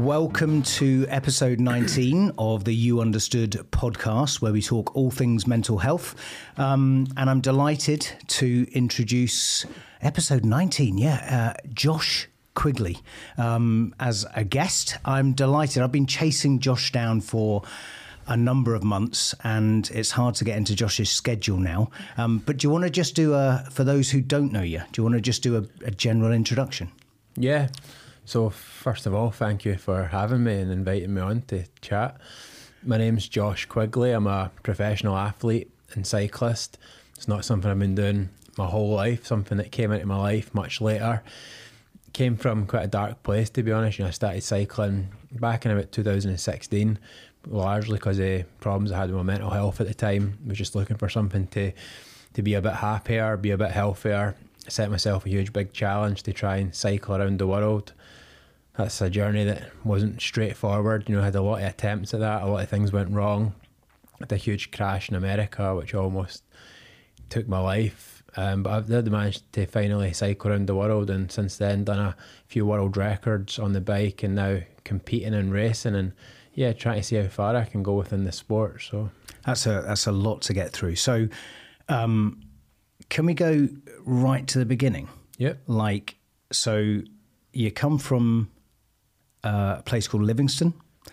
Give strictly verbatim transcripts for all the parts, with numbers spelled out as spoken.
Welcome to episode nineteen of the You Understood podcast, where we talk all things mental health. Um, and I'm delighted to introduce episode nineteen, yeah, uh, Josh Quigley um, as a guest. I'm delighted. I've been chasing Josh down for a number of months, and it's hard to get into Josh's schedule now. Um, but do you want to just do a, for those who don't know you, do you want to just do a, a general introduction? Yeah. So first of all, thank you for having me and inviting me on to chat. My name's Josh Quigley. I'm a professional athlete and cyclist. It's not something I've been doing my whole life, something that came into my life much later. Came from quite a dark place, to be honest. You know, I started cycling back in about two thousand sixteen, largely because of problems I had with my mental health at the time. I was just looking for something to, to be a bit happier, be a bit healthier. I set myself a huge big challenge to try and cycle around the world. That's a journey that wasn't straightforward. You know, I had a lot of attempts at that. A lot of things went wrong. I had a huge crash in America, which almost took my life. Um, but I've did manage to finally cycle around the world, and since then done a few world records on the bike, and now competing and racing, and yeah, trying to see how far I can go within the sport. So that's a that's a lot to get through. So, um, can we go right to the beginning? Yep. Like, so you come from Uh, a place called Livingston,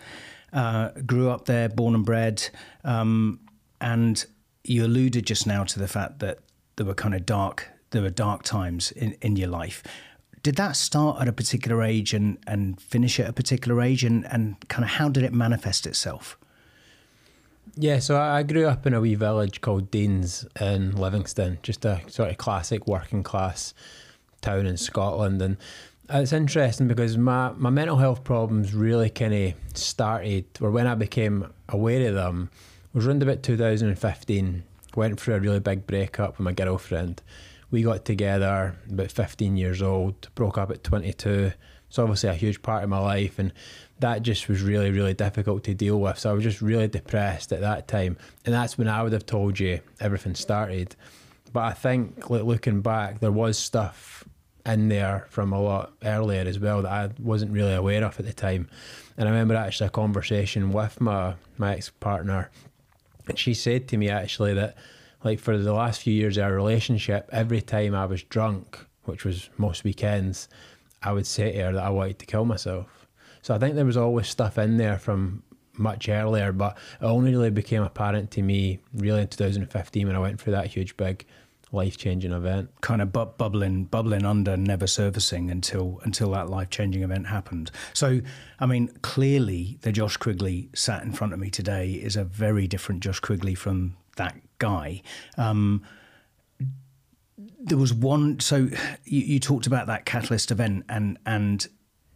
uh, grew up there, born and bred, um, and you alluded just now to the fact that there were kind of dark, there were dark times in, in your life. Did that start at a particular age and, and finish at a particular age, and, and kind of how did it manifest itself? Yeah, so I grew up in a wee village called Deans in Livingston, just a sort of classic working class town in Scotland. And it's interesting because my, my mental health problems really kind of started, or when I became aware of them, was around about two thousand fifteen. Went through a really big breakup with my girlfriend. We got together about fifteen years old, broke up at twenty-two. It's obviously a huge part of my life, and that just was really, really difficult to deal with. So I was just really depressed at that time. And that's when I would have told you everything started. But I think, like, looking back, there was stuff in there from a lot earlier as well that I wasn't really aware of at the time. And I remember actually a conversation with my, my ex-partner, and she said to me actually that, like, for the last few years of our relationship, every time I was drunk, which was most weekends, I would say to her that I wanted to kill myself. So I think there was always stuff in there from much earlier, but it only really became apparent to me really in two thousand fifteen when I went through that huge big life-changing event. Kind of bu- bubbling bubbling under, never surfacing until until that life-changing event happened. So, I mean, clearly the Josh Quigley sat in front of me today is a very different Josh Quigley from that guy. Um, there was one, so you, you talked about that catalyst event, and and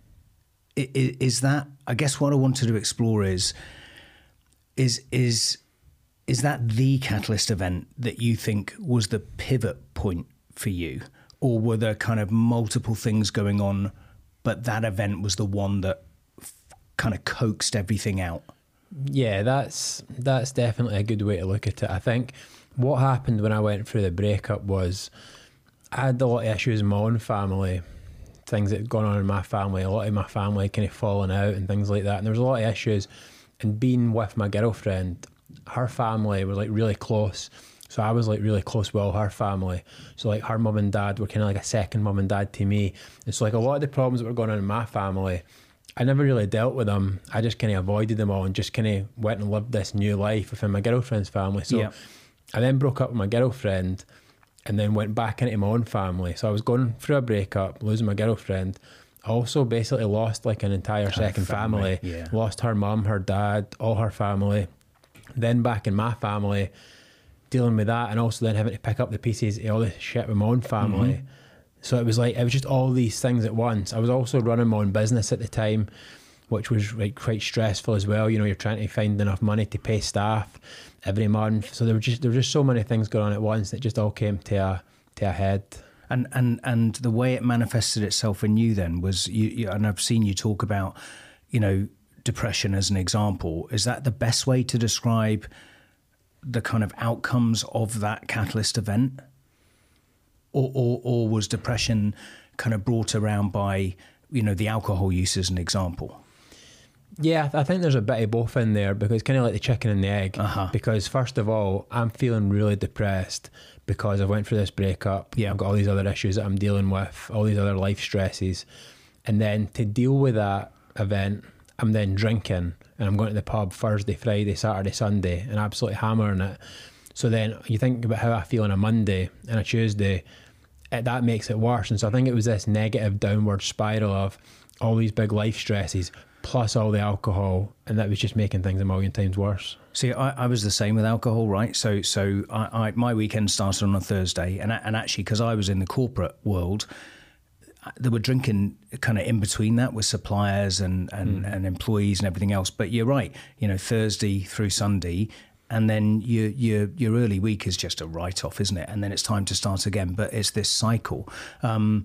is, is that, I guess what I wanted to explore is, is, is, Is that the catalyst event that you think was the pivot point for you? Or were there kind of multiple things going on, but that event was the one that f- kind of coaxed everything out? Yeah, that's that's definitely a good way to look at it. I think what happened when I went through the breakup was I had a lot of issues in my own family, things that had gone on in my family. A lot of my family kind of falling out and things like that. And there was a lot of issues. And being with my girlfriend, her family was like really close, so I was like really close with all her family. So like her mum and dad were kind of like a second mum and dad to me, and so like a lot of the problems that were going on in my family, I never really dealt with them. I just kind of avoided them all and just kind of went and lived this new life within my girlfriend's family. So yeah. I then broke up with my girlfriend and then went back into my own family. So I was going through a breakup, losing my girlfriend. I also basically lost like an entire her second family, family. Yeah. Lost her mum, her dad, all her family. Then back in my family, dealing with that, and also then having to pick up the pieces of all the shit with my own family. Mm-hmm. So it was like, it was just all these things at once. I was also running my own business at the time, which was like quite stressful as well. You know, you're trying to find enough money to pay staff every month. So there were just there were just so many things going on at once that just all came to a to a head. And and and the way it manifested itself in you then was, you, you and I've seen you talk about, you know, depression as an example. Is that the best way to describe the kind of outcomes of that catalyst event? Or, or, or was depression kind of brought around by, you know, the alcohol use as an example? Yeah, I think there's a bit of both in there, because it's kind of like the chicken and the egg. Uh-huh. Because first of all, I'm feeling really depressed because I went through this breakup. Yeah. I've got all these other issues that I'm dealing with, all these other life stresses. And then to deal with that event, I'm then drinking, and I'm going to the pub Thursday, Friday, Saturday, Sunday, and absolutely hammering it. So then you think about how I feel on a Monday and a Tuesday, it, that makes it worse. And so I think it was this negative downward spiral of all these big life stresses plus all the alcohol, and that was just making things a million times worse. See, I, I was the same with alcohol, right? So, so I, I, my weekend started on a Thursday, and and actually, because I was in the corporate world, they were drinking kind of in between that with suppliers and and, mm. and employees and everything else. But you're right, you know, Thursday through Sunday, and then your your your early week is just a write off, isn't it? And then it's time to start again. But it's this cycle. Um,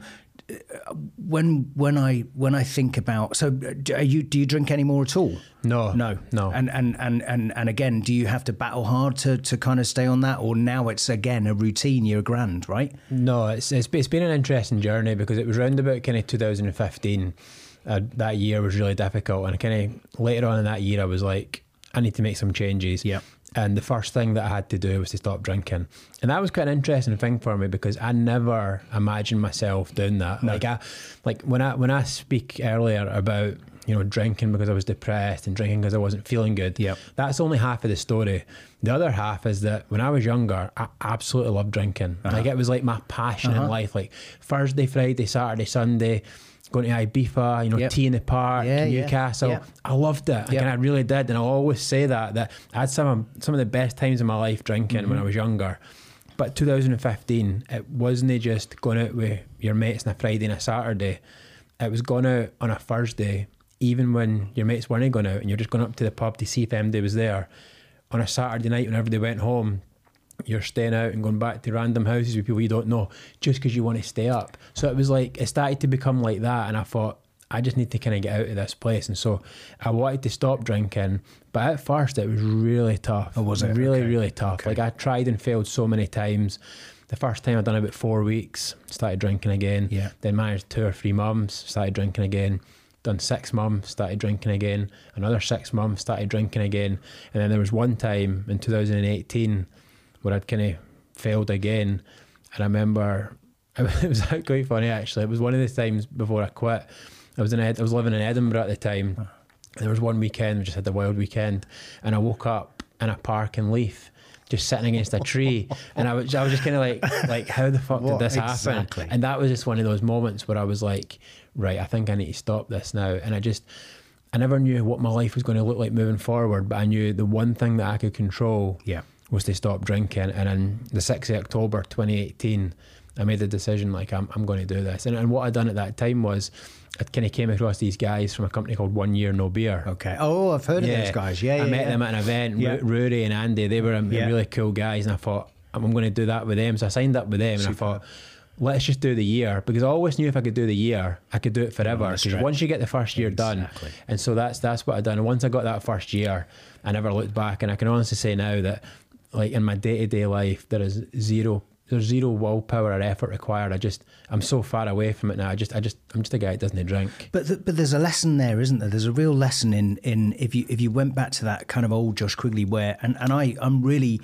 When when I when I think about, so do you do you drink any more at all? No, no, no. And and and and and again, do you have to battle hard to, to kind of stay on that, or now it's again a routine? You're grand, right? No, it's it's, it's been an interesting journey, because it was round about kind of two thousand fifteen. Uh, that year was really difficult, and kind of later on in that year, I was like, I need to make some changes. Yeah. And the first thing that I had to do was to stop drinking. And that was quite an interesting thing for me, because I never imagined myself doing that. No. Like I, like when I when I speak earlier about, you know, drinking because I was depressed and drinking because I wasn't feeling good, yep. that's only half of the story. The other half is that when I was younger, I absolutely loved drinking. Uh-huh. Like it was like my passion uh-huh. in life. Like Thursday, Friday, Saturday, Sunday, going to Ibiza, you know, yep. tea in the park, yeah, Newcastle. Yeah. I loved it. Yep. And I really did. And I'll always say that, that I had some of, some of the best times in my life drinking mm-hmm. when I was younger. But two thousand fifteen, it wasn't just going out with your mates on a Friday and a Saturday. It was going out on a Thursday, even when your mates weren't going out, and you're just going up to the pub to see if anybody was there. On a Saturday night, whenever they went home, you're staying out and going back to random houses with people you don't know just because you want to stay up. So it was like, it started to become like that, and I thought, I just need to kind of get out of this place. And so I wanted to stop drinking, but at first it was really tough. Oh, was it? Really, okay. really tough. Okay. Like I tried and failed so many times. The first time I'd done about four weeks, started drinking again. Yeah. Then managed two or three months, started drinking again. Done six months, started drinking again. Another six months, started drinking again. And then there was one time in two thousand eighteen where I'd kind of failed again. And I remember, it was quite funny actually. It was one of the times before I quit. I was in Ed, I was living in Edinburgh at the time. And there was one weekend, we just had the wild weekend, and I woke up in a park in Leith, just sitting against a tree, and I was I was just kind of like, like how the fuck what, did this exactly. happen? And that was just one of those moments where I was like, right, I think I need to stop this now. And I just, I never knew what my life was going to look like moving forward, but I knew the one thing that I could control yeah. was to stop drinking. And on the sixth of October twenty eighteen, I made the decision, like, I'm I'm going to do this. And, and what I'd done at that time was, I kind of came across these guys from a company called One Year No Beer. Okay. Oh, I've heard yeah. of those guys. Yeah, I yeah, met yeah. them at an event. Yeah. Rory and Andy, they were yeah. really cool guys, and I thought, I'm going to do that with them. So I signed up with them, Super. and I thought, let's just do the year, because I always knew if I could do the year, I could do it forever. Because once you get the first year exactly. done, and so that's that's what I done. And once I got that first year, I never looked back. And I can honestly say now that, like in my day to day life, there is zero. There's zero willpower or effort required. I just, I'm so far away from it now. I just, I just, I'm just a guy that doesn't drink. But th- but there's a lesson there, isn't there? There's a real lesson in in if you if you went back to that kind of old Josh Quigley, where and and I I'm really.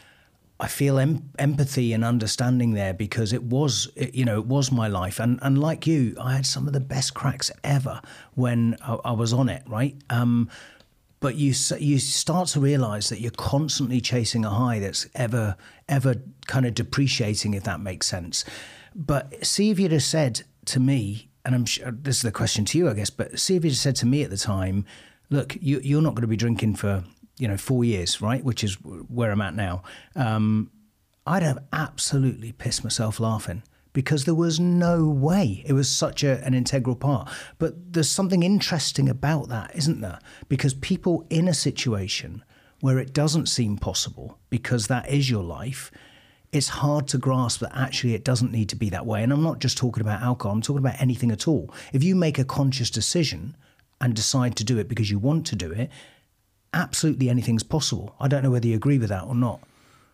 I feel em- empathy and understanding there, because it was, it, you know, it was my life. And, and like you, I had some of the best cracks ever when I, I was on it, right? Um, but you you start to realise that you're constantly chasing a high that's ever, ever kind of depreciating, if that makes sense. But see if you'd have said to me, and I'm sure this is the question to you, I guess, but see if you'd have said to me at the time, look, you, you're not going to be drinking for, you know, four years, right? Which is where I'm at now. Um, I'd have absolutely pissed myself laughing, because there was no way. It was such a, an integral part. But there's something interesting about that, isn't there? Because people in a situation where it doesn't seem possible, because that is your life, it's hard to grasp that actually it doesn't need to be that way. And I'm not just talking about alcohol, I'm talking about anything at all. If you make a conscious decision and decide to do it because you want to do it, absolutely anything's possible. I don't know whether you agree with that or not.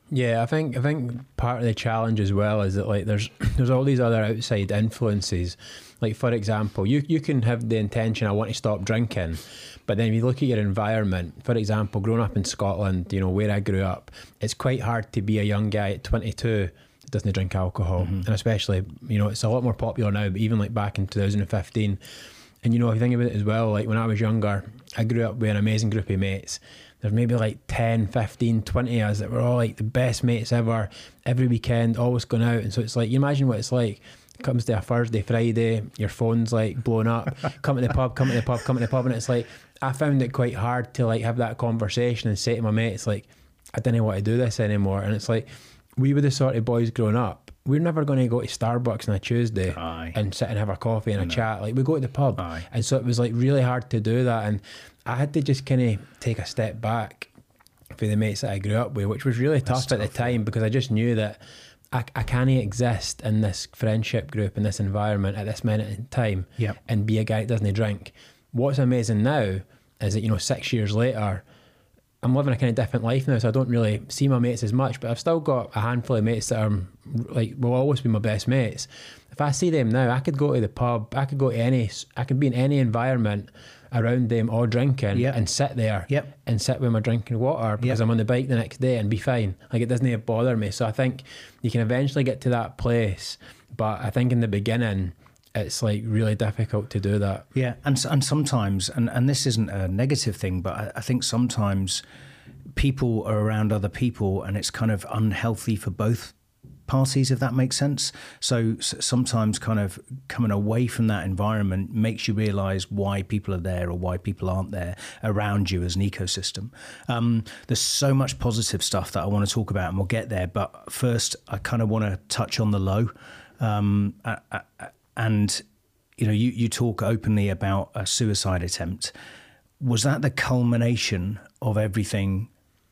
Yeah, I think I think part of the challenge as well is that like there's there's all these other outside influences. Like for example, you you can have the intention, I want to stop drinking, but then if you look at your environment, for example, growing up in Scotland, you know, where I grew up, it's quite hard to be a young guy at twenty-two that doesn't drink alcohol. Mm-hmm. And especially, you know, it's a lot more popular now, but even like back in two thousand fifteen. And you know, if you think about it as well, like when I was younger, I grew up with an amazing group of mates. There's maybe like ten, fifteen, twenty of us that were all like the best mates ever, every weekend, always going out. And so it's like, you imagine what it's like. It comes to a Thursday, Friday, your phone's like blowing up, come to the pub, come to the pub, come to the pub. And it's like, I found it quite hard to like have that conversation and say to my mates, like, I didn't want to do this anymore. And it's like, we were the sort of boys growing up. We're never going to go to Starbucks on a Tuesday Aye. and sit and have a coffee and a chat. Like, we go to the pub. Aye. And so it was like really hard to do that. And I had to just kind of take a step back for the mates that I grew up with, which was really tough, tough at the time, because I just knew that I, I can't exist in this friendship group, in this environment at this minute in time yep. and be a guy that doesn't drink. What's amazing now is that, you know, six years later, I'm living a kind of different life now, so I don't really see my mates as much, but I've still got a handful of mates that are like, will always be my best mates. If I see them now, I could go to the pub, I could go to any, I could be in any environment around them all drinking yep. and sit there yep. and sit with my drinking water because yep. I'm on the bike the next day and be fine. Like, it doesn't bother me. So I think you can eventually get to that place, but I think in the beginning, it's like really difficult to do that. Yeah, and and sometimes, and, and this isn't a negative thing, but I, I think sometimes people are around other people and it's kind of unhealthy for both parties, if that makes sense. So sometimes kind of coming away from that environment makes you realise why people are there or why people aren't there around you as an ecosystem. Um, there's so much positive stuff that I want to talk about, and we'll get there. But first, I kind of want to touch on the low. Um, I, I, And, you know, you, you talk openly about a suicide attempt. Was that the culmination of everything,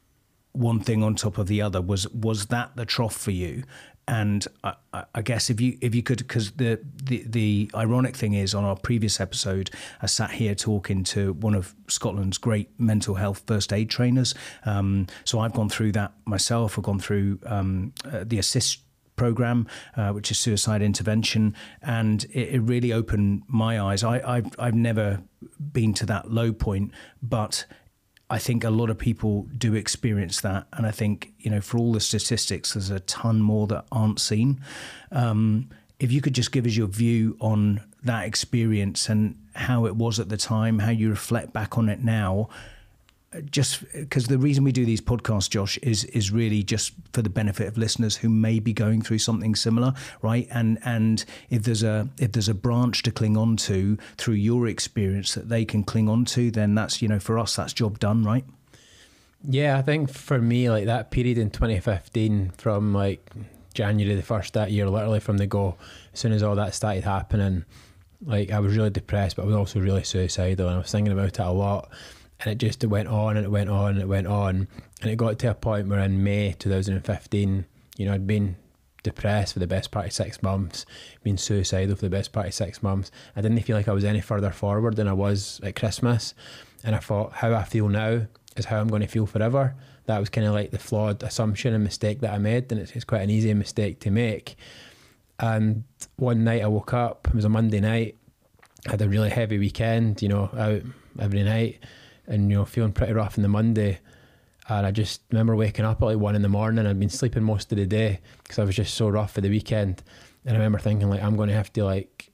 one thing on top of the other? Was was that the trough for you? And I, I guess if you if you could, because the, the, the ironic thing is, on our previous episode, I sat here talking to one of Scotland's great mental health first aid trainers. Um, so I've gone through that myself. I've gone through um, uh, the assist program, uh, which is suicide intervention, and it, it really opened my eyes. I, I've, I've never been to that low point, but I think a lot of people do experience that, and I think, you know, for all the statistics, there's a ton more that aren't seen. Um, if you could just give us your view on that experience and how it was at the time, how you reflect back on it now. Just because the reason we do these podcasts, Josh, is is really just for the benefit of listeners who may be going through something similar, right? And and if there's a if there's a branch to cling on to through your experience that they can cling on to, then that's, you know, for us, that's job done, right? Yeah, I think for me, like that period in twenty fifteen, from like January the first that year, literally from the go, as soon as all that started happening, like I was really depressed, but I was also really suicidal, and I was thinking about it a lot. And it just it went on and it went on and it went on. And it got to a point where in May twenty fifteen, you know, I'd been depressed for the best part of six months, been suicidal for the best part of six months. I didn't feel like I was any further forward than I was at Christmas. And I thought, how I feel now is how I'm going to feel forever. That was kind of like the flawed assumption and mistake that I made. And it's, it's quite an easy mistake to make. And one night I woke up, it was a Monday night, I had a really heavy weekend, you know, out every night. And, you know, feeling pretty rough on the Monday. And I just remember waking up at like one in the morning. I'd been sleeping most of the day because I was just so rough for the weekend. And I remember thinking, like, I'm going to have to, like,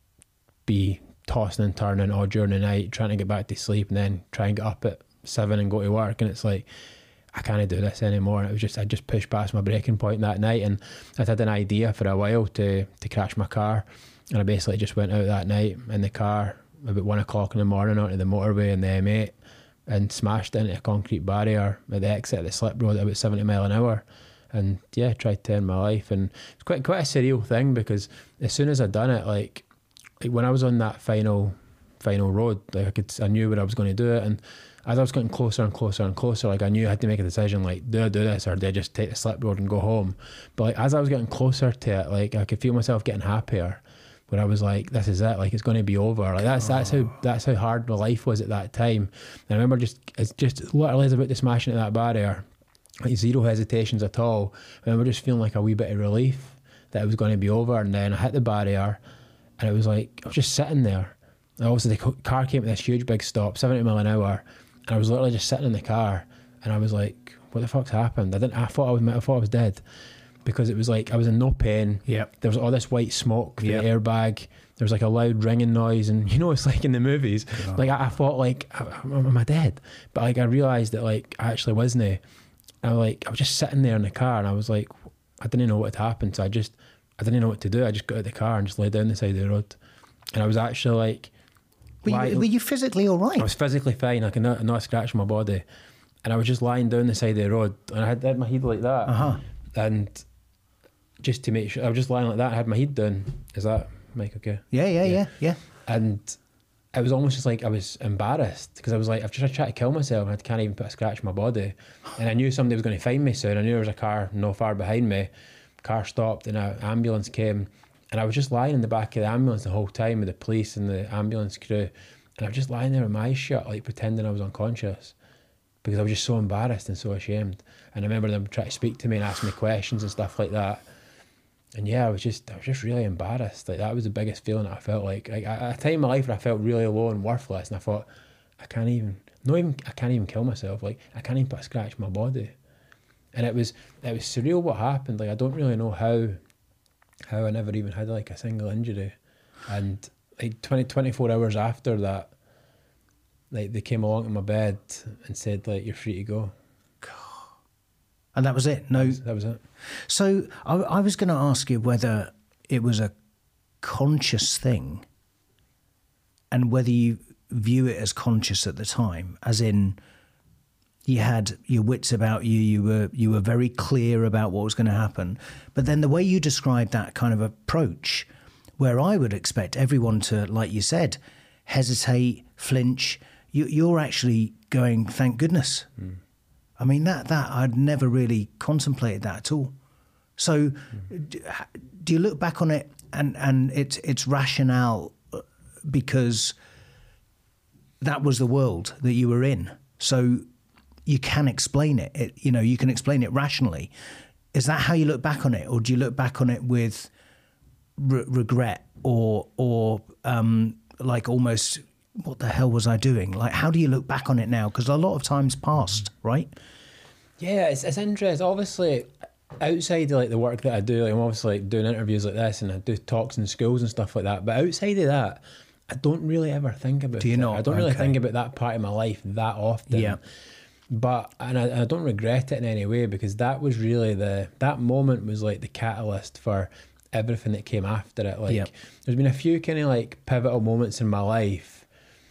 be tossing and turning all during the night, trying to get back to sleep, and then try and get up at seven and go to work. And it's like, I can't do this anymore. And it was just, I just pushed past my breaking point that night. And I'd had an idea for a while to, to crash my car. And I basically just went out that night in the car about one o'clock in the morning onto the motorway in the M eight and smashed into a concrete barrier at the exit of the slip road at about seventy mile an hour. And yeah, tried to end my life. And it's quite quite a surreal thing, because as soon as I'd done it, like, like when I was on that final final road, like I could, I knew where I was going to do it. And as I was getting closer and closer and closer, like I knew I had to make a decision, like, do I do this or do I just take the slip road and go home? But like as I was getting closer to it, like I could feel myself getting happier, where I was like, this is it, like it's going to be over. Like that's that's how that's how hard my life was at that time. And I remember just it's just literally as I was about to smash into that barrier, like zero hesitations at all. I remember just feeling like a wee bit of relief that it was going to be over, and then I hit the barrier, and it was like I was just sitting there. And obviously the car came to this huge big stop, seventy mile an hour, and I was literally just sitting in the car, and I was like, "What the fuck's happened?" I didn't. I thought I was. I thought I was dead, because it was like I was in no pain. Yep. There was all this white smoke from Yep. the airbag. There was like a loud ringing noise, and you know it's like in the movies. Oh. Like I, I thought, like, am I dead? But like I realised that like I actually wasn't. I was like I was just sitting there in the car, and I was like, I didn't know what had happened, so I just I didn't know what to do. I just got out of the car and just lay down the side of the road, and I was actually like. Were you, lying, were you physically all right? I was physically fine. I could not, not scratch my body, and I was just lying down the side of the road, and I had, had my head like that, Uh-huh. and just to make sure I was just lying like that. I had my head down. Is that Mike okay? Yeah, yeah, yeah, yeah. And it was almost just like I was embarrassed, because I was like, I've just tried to kill myself and I can't even put a scratch on my body. And I knew somebody was going to find me soon. I knew there was a car not far behind me. Car stopped and an ambulance came. And I was just lying in the back of the ambulance the whole time with the police and the ambulance crew. And I was just lying there with my eyes shut, like pretending I was unconscious, because I was just so embarrassed and so ashamed. And I remember them trying to speak to me and ask me questions and stuff like that. And yeah, I was just I was just really embarrassed. Like that was the biggest feeling that I felt like. Like at a time in my life where I felt really low and worthless, and I thought, I can't even, not even, I can't even kill myself. Like I can't even put a scratch on my body. And it was it was surreal what happened. Like I don't really know how how I never even had like a single injury. And like twenty, twenty-four hours after that, like they came along to my bed and said like, you're free to go. And that was it? No. That was, that was it. So I, I was going to ask you whether it was a conscious thing, and whether you view it as conscious at the time, as in you had your wits about you, you were you were very clear about what was going to happen. But then the way you described that kind of approach, where I would expect everyone to, like you said, hesitate, flinch, you, you're actually going, thank goodness. Mm. I mean, that that I'd never really contemplated that at all. So mm. do, do you look back on it and, and it's, it's rationale because that was the world that you were in? So you can explain it. it. You know, you can explain it rationally. Is that how you look back on it? Or do you look back on it with re- regret or, or um, like almost... what the hell was I doing? Like, how do you look back on it now? Because a lot of time's passed, right? Yeah, it's, it's interesting. Obviously, outside of like the work that I do, like I'm obviously like doing interviews like this, and I do talks in schools and stuff like that. But outside of that, I don't really ever think about it. Do you not? I don't really Okay. think about that part of my life that often. Yeah. But, and I, I don't regret it in any way, because that was really the, that moment was like the catalyst for everything that came after it. Like, Yep. there's been a few kind of like pivotal moments in my life,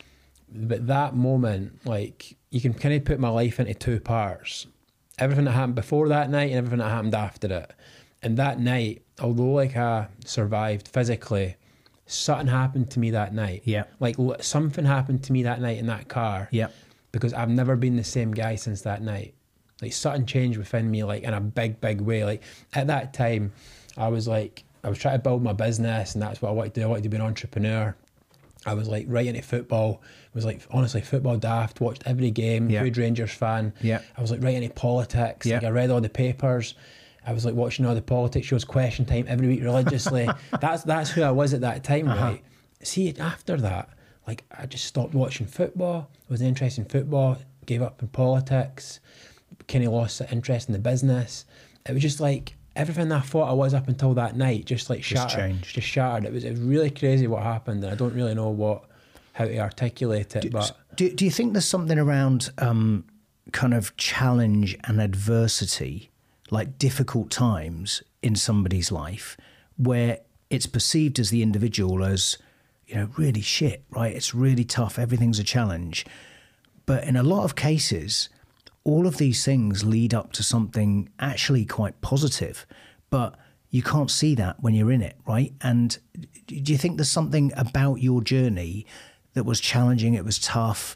but that moment, like, you can kind of put my life into two parts. Everything that happened before that night and everything that happened after it. And that night, although like I survived physically, something happened to me that night. Yeah. Like l- something happened to me that night in that car. Yeah. Because I've never been the same guy since that night. Like something changed within me, like in a big, big way. Like at that time, I was like, I was trying to build my business, and that's what I wanted to do. I wanted to be an entrepreneur. I was like right into football. Was like honestly football daft. Watched every game. Yeah. Huge Rangers fan. Yeah. I was like right into politics. Yeah. Like I read all the papers. I was like watching all the politics shows, Question Time every week religiously. that's that's who I was at that time, Uh-huh. right? See, after that, like I just stopped watching football. I wasn't interested in football. Gave up in politics. Kind of lost interest in the business. It was just like everything I thought I was up until that night just like Just shattered. changed. Just shattered. It was, it was really crazy what happened, and I don't really know what how to articulate it. Do, but do, do you think there's something around um, kind of challenge and adversity, like difficult times in somebody's life, where it's perceived as the individual as, you know, really shit, right? It's really tough. Everything's a challenge. But in a lot of cases, all of these things lead up to something actually quite positive, but you can't see that when you're in it, right? And do you think there's something about your journey that was challenging, it was tough,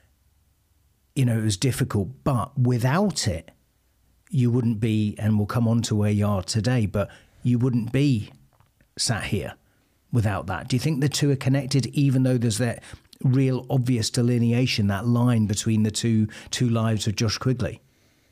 you know, it was difficult, but without it, you wouldn't be, and we'll come on to where you are today, but you wouldn't be sat here without that. Do you think the two are connected, even though there's that real obvious delineation, that line between the two two lives of Josh Quigley?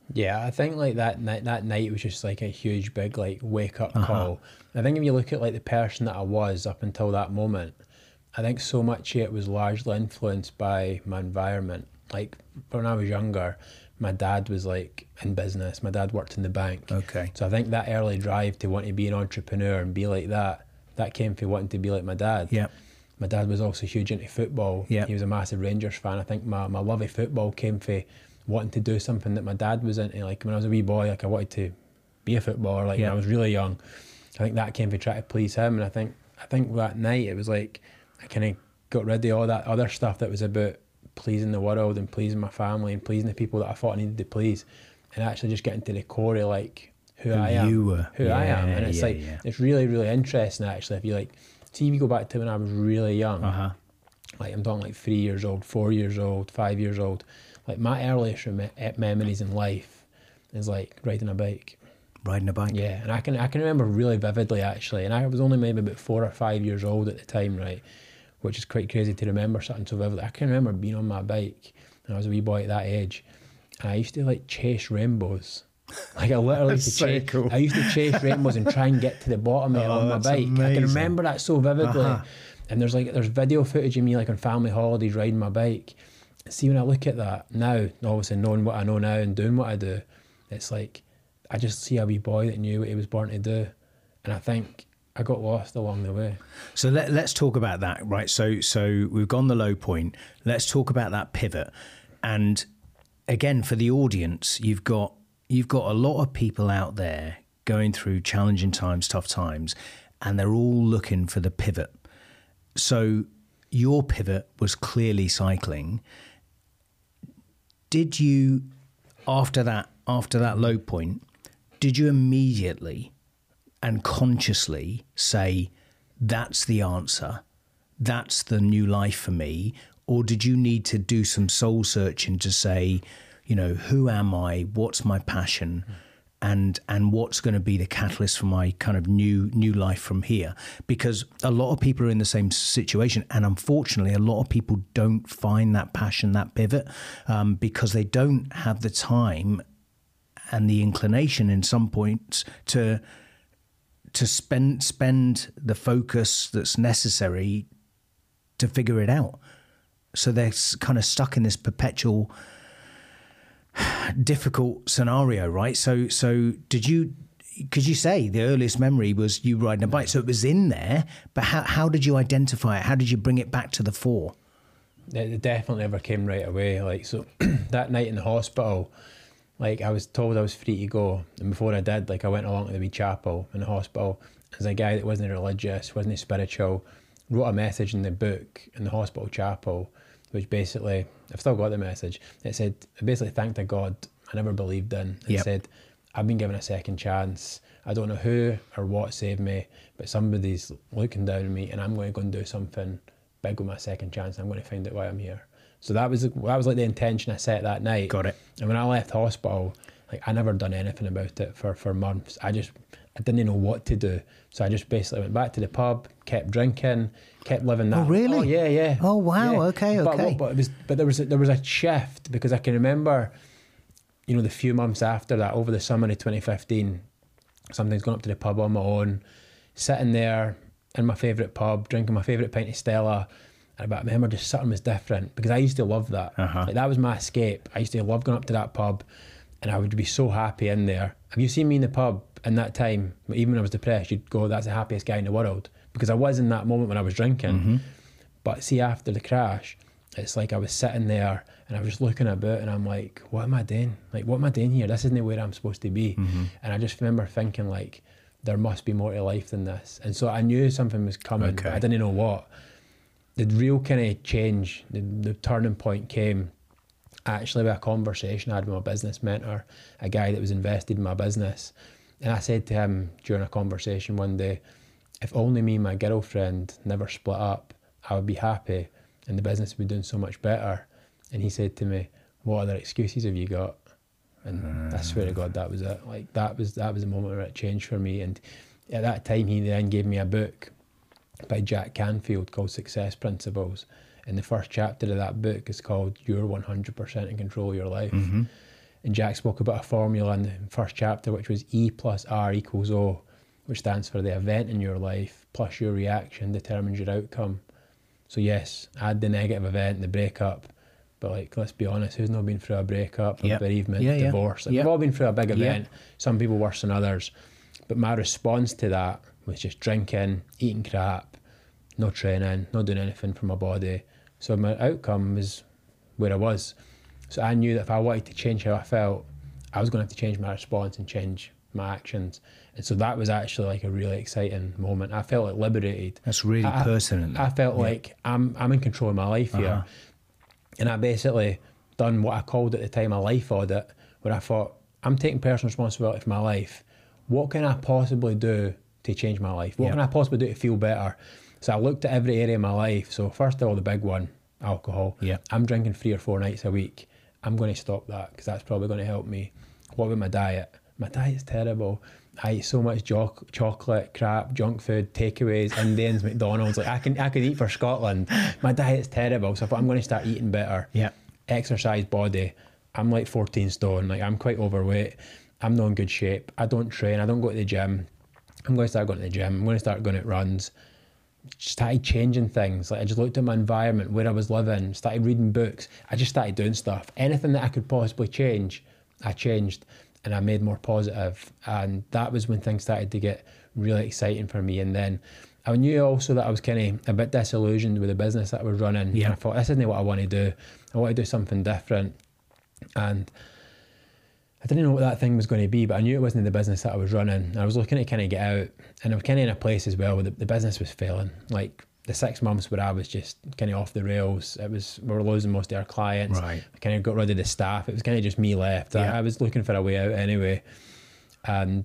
Yeah, I think like that night, that night was just like a huge big like wake up Uh-huh. call. I think if you look at like the person that I was up until that moment, I think so much of it was largely influenced by my environment. Like when I was younger, my dad was like in business. My dad worked in the bank. Okay. So I think that early drive to want to be an entrepreneur and be like that, that came from wanting to be like my dad. Yeah. My dad was also huge into football. Yeah. He was a massive Rangers fan. I think my, my love of football came from wanting to do something that my dad was into. Like when I was a wee boy, like I wanted to be a footballer. Like Yeah. when I was really young, I think that came from trying to please him. And I think I think that night it was like I kind of got rid of all that other stuff that was about pleasing the world and pleasing my family and pleasing the people that I thought I needed to please, and actually just getting to the core of like who, Who I am, you were. who I am. And it's Yeah, like yeah. it's really really interesting actually. If you like see if you go back to when I was really young. Uh-huh. Like I'm talking like three years old, four years old, five years old. Like my earliest rem- memories in life is like riding a bike. Riding a bike. Yeah, and I can I can remember really vividly actually. And I was only maybe about four or five years old at the time, right? Which is quite crazy to remember something so vividly. I can remember being on my bike when I was a wee boy at that age, and I used to like chase rainbows. Like I literally used to so chase. cool. I used to chase rainbows and try and get to the bottom of it Oh, on my that's bike. I amazing. can remember that so vividly. Uh-huh. And there's like there's video footage of me like on family holidays riding my bike. See, when I look at that now, obviously knowing what I know now and doing what I do, it's like I just see a wee boy that knew what he was born to do, and I think I got lost along the way. So let, let's talk about that, right? So so we've gone the low point. Let's talk about that pivot. And again, for the audience, you've got you've got a lot of people out there going through challenging times, tough times, and they're all looking for the pivot. So your pivot was clearly cycling. Did you, after that, after that low point, did you immediately and consciously say, that's the answer, that's the new life for me? Or did you need to do some soul searching to say, you know, who am I? What's my passion? And and what's going to be the catalyst for my kind of new new life from here? Because a lot of people are in the same situation, and unfortunately, a lot of people don't find that passion, that pivot, um, because they don't have the time and the inclination, in some points, to to spend spend the focus that's necessary to figure it out. So they're kind of stuck in this perpetual difficult scenario, right? So, so did you? Could you say the earliest memory was you riding a bike? So it was in there, but how how did you identify it? How did you bring it back to the fore? It definitely never came right away. Like so, that night in the hospital, like I was told I was free to go, and before I did, like I went along to the wee chapel in the hospital. There's a guy that wasn't religious, wasn't spiritual, wrote a message in the book in the hospital chapel, which basically, I've still got the message. It said, it basically thanked a God I never believed in. It Yep. said, I've been given a second chance. I don't know who or what saved me, but somebody's looking down on me, and I'm going to go and do something big with my second chance. I'm going to find out why I'm here. So that was that was like the intention I set that night. Got it. And when I left hospital, like I never done anything about it for, for months. I just I didn't know what to do. So I just basically went back to the pub, kept drinking, kept living that. Oh, really? Oh, yeah, yeah. Oh, wow. Yeah. Okay, But, okay. but, it was, but there was a, there was a shift, because I can remember, you know, the few months after that, over the summer of twenty fifteen, sometimes going up to the pub on my own, sitting there in my favourite pub, drinking my favourite pint of Stella. And I remember just something was different, because I used to love that. Uh-huh. Like, that was my escape. I used to love going up to that pub, and I would be so happy in there. Have you seen me in the pub in that time? Even when I was depressed, you'd go, that's the happiest guy in the world. Because I was in that moment when I was drinking. Mm-hmm. But see, after the crash, it's like I was sitting there and I was just looking about, and I'm like, what am I doing? Like, what am I doing here? This isn't where I'm supposed to be. Mm-hmm. And I just remember thinking, like, there must be more to life than this. And so I knew something was coming, Okay. but I didn't know what. The real kind of change, the, the turning point came actually with a conversation I had with my business mentor, a guy that was invested in my business. And I said to him during a conversation one day, if only me and my girlfriend never split up, I would be happy and the business would be doing so much better. And he said to me, what other excuses have you got? And I swear to God, that was it. Like that was that was a moment where it changed for me. And at that time, he then gave me a book by Jack Canfield called Success Principles. And the first chapter of that book is called You're one hundred percent in control of your life. Mm-hmm. And Jack spoke about a formula in the first chapter, which was E plus R equals O, which stands for the event in your life plus your reaction determines your outcome. So yes, add the negative event, the breakup, but like, let's be honest, who's not been through a breakup, yep. a bereavement, yeah, divorce? Yeah. Like, Yep. we've all been through a big event, Yep. some people worse than others. But my response to that was just drinking, eating crap, no training, not doing anything for my body. So my outcome was where I was. So I knew that if I wanted to change how I felt, I was going to have to change my response and change my actions. And so that was actually like a really exciting moment. I felt like liberated. That's really I, pertinent. I felt yeah. like I'm I'm in control of my life here. Uh-huh. And I basically done what I called at the time a life audit, where I thought, I'm taking personal responsibility for my life. What can I possibly do to change my life? What yeah. can I possibly do to feel better? So I looked at every area of my life. So first of all, the big one, alcohol. Yeah. I'm drinking three or four nights a week. I'm going to stop that because that's probably going to help me. What about my diet? My diet's terrible. I eat so much jo- chocolate, crap, junk food, takeaways, Indians, McDonald's. Like I can, I can eat for Scotland. My diet's terrible. So I thought I'm going to start eating better. Yeah. Exercise, body. I'm like fourteen stone. Like I'm quite overweight. I'm not in good shape. I don't train. I don't go to the gym. I'm going to start going to the gym. I'm going to start going at runs. Started changing things. Like I just looked at my environment, where I was living, started reading books. I just started doing stuff. Anything that I could possibly change, I changed, and I made more positive. And that was when things started to get really exciting for me. And then I knew also that I was kind of a bit disillusioned with the business that I was running. Yeah. And I thought, this isn't what I want to do. I want to do something different. And I didn't know what that thing was going to be, but I knew it wasn't the business that I was running. And I was looking to kind of get out, and I was kind of in a place as well where the, the business was failing. Like the six months where I was just kind of off the rails, it was, we were losing most of our clients. Right. I kind of got rid of the staff. It was kind of just me left. Yeah. I, I was looking for a way out anyway. And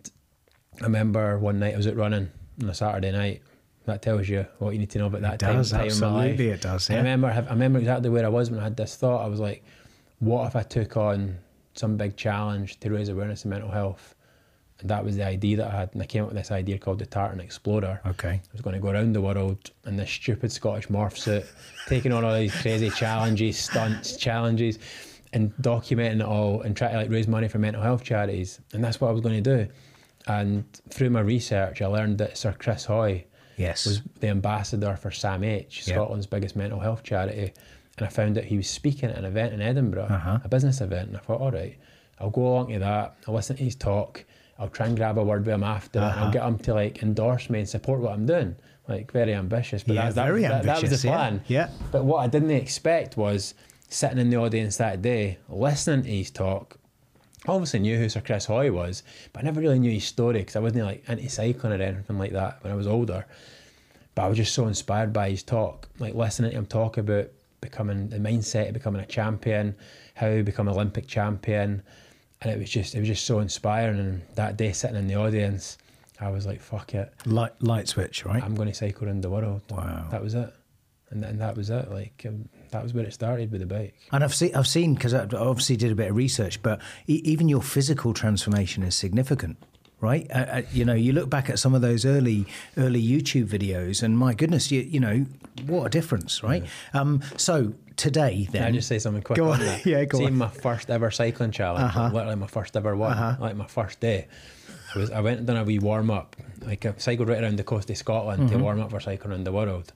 I remember one night I was out running on a Saturday night. That tells you what you need to know about that It time, does, time in my life. absolutely it does. And Yeah. I remember, I remember exactly where I was when I had this thought. I was like, what if I took on some big challenge to raise awareness of mental health? And that was the idea that I had. And I came up with this idea called the Tartan Explorer. Okay. I was going to go around the world in this stupid Scottish morph suit, taking on all these crazy challenges, stunts, challenges, and documenting it all and try to like raise money for mental health charities. And that's what I was going to do. And through my research, I learned that Sir Chris Hoy Yes. was the ambassador for SAMH, Yep. Scotland's biggest mental health charity. And I found that he was speaking at an event in Edinburgh, Uh-huh. a business event. And I thought, all right, I'll go along to that. I'll listen to his talk. I'll try and grab a word with him after it. And Uh-huh. I'll get him to like endorse me and support what I'm doing. Like very ambitious. But Yeah, that, that, very that, that was ambitious, the yeah. plan. Yeah. But what I didn't expect was sitting in the audience that day, listening to his talk. I obviously knew who Sir Chris Hoy was, but I never really knew his story because I wasn't like into cycling or anything like that when I was older. But I was just so inspired by his talk, like listening to him talk about becoming the mindset of becoming a champion, how he become an Olympic champion, and it was just it was just so inspiring. And that day, sitting in the audience, I was like, "Fuck it, Light, light switch, right? I'm going to cycle around the world." Wow. That was it, and and that was it. Like um, that was where it started with the bike. And I've seen, I've seen because I obviously did a bit of research, but e- even your physical transformation is significant, right? Uh, uh, you know, you look back at some of those early, early YouTube videos, and my goodness, you you know, what a difference, right? Yeah. Um, so today, then, Can I just say something quick Go on on. that? Yeah, go See, on. my first ever cycling challenge, Uh-huh. literally my first ever one, Uh-huh. like my first day. I was I went and done a wee warm up. Like I cycled right around the coast of Scotland Mm-hmm. to warm up for cycling around the world.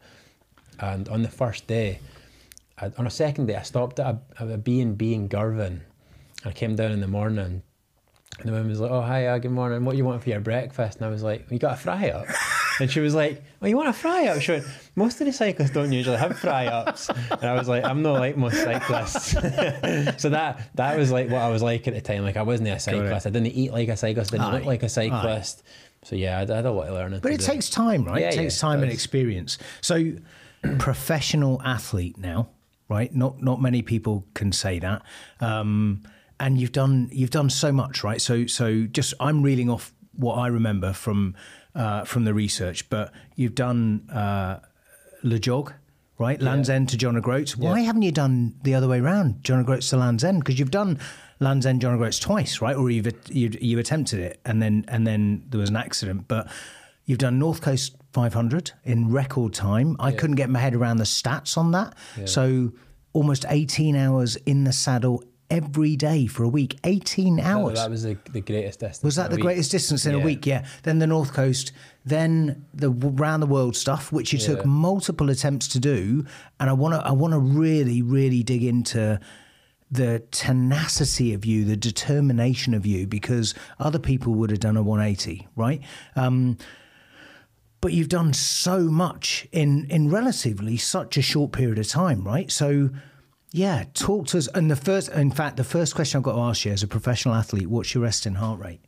And on the first day, I, on a second day, I stopped at a, at a B and B in Girvan. I came down in the morning, and the woman was like, "Oh, hi, uh, good morning. What do you want for your breakfast?" And I was like, "You got a fry up?" And she was like, "Oh, you want a fry up?" She went, "Most of the cyclists don't usually have fry ups." And I was like, "I'm not like most cyclists." So that that was like what I was like at the time. Like I wasn't a cyclist. I didn't eat like a cyclist. Didn't Aye. look like a cyclist. So yeah, I, I had a lot of learning. But to it do. takes time, right? Yeah, it takes yeah, it time and does. experience. So, professional athlete now, right? Not not many people can say that. Um, and you've done you've done so much, right? So so just I'm reeling off what I remember from uh, from the research, but you've done uh, Le Jog, right? Land's End to John O'Groats. Why Yeah. haven't you done the other way around, John O'Groats to Land's End? Because you've done Land's End, John O'Groats twice, right? Or you've you you attempted it, and then and then there was an accident, but. You've done North Coast five hundred in record time. I couldn't get my head around the stats on that. So almost eighteen hours in the saddle every day for a week, eighteen hours. That, that was the, the greatest distance. Was that the week. greatest distance in yeah. a week? Yeah. Then the North Coast, then the round the world stuff, which you yeah. took multiple attempts to do. And I want to, I want to really, really dig into the tenacity of you, the determination of you, because other people would have done a one eighty, right? Um, but you've done so much in in relatively such a short period of time, right? So. Yeah, talk to us. And the first, in fact, the first question I've got to ask you as a professional athlete, what's your resting heart rate?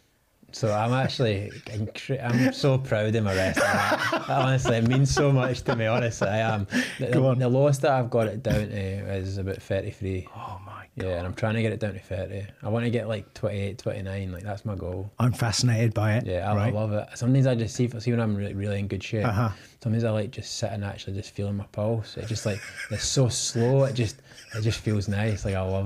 So I'm actually, I'm so proud of my resting heart. Honestly, it means so much to me, honestly, I am. The, Go on. the lowest that I've got it down to is about thirty-three. Oh my God. Yeah, and I'm trying to get it down to thirty. I want to get like twenty-eight, twenty-nine, like that's my goal. I'm fascinated by it. Yeah, I, right? I love it. Sometimes I just see, see when I'm really, really in good shape. Uh-huh. Sometimes I like just sitting actually just feeling my pulse. It's just like, it's so slow, it just it just feels nice, like I love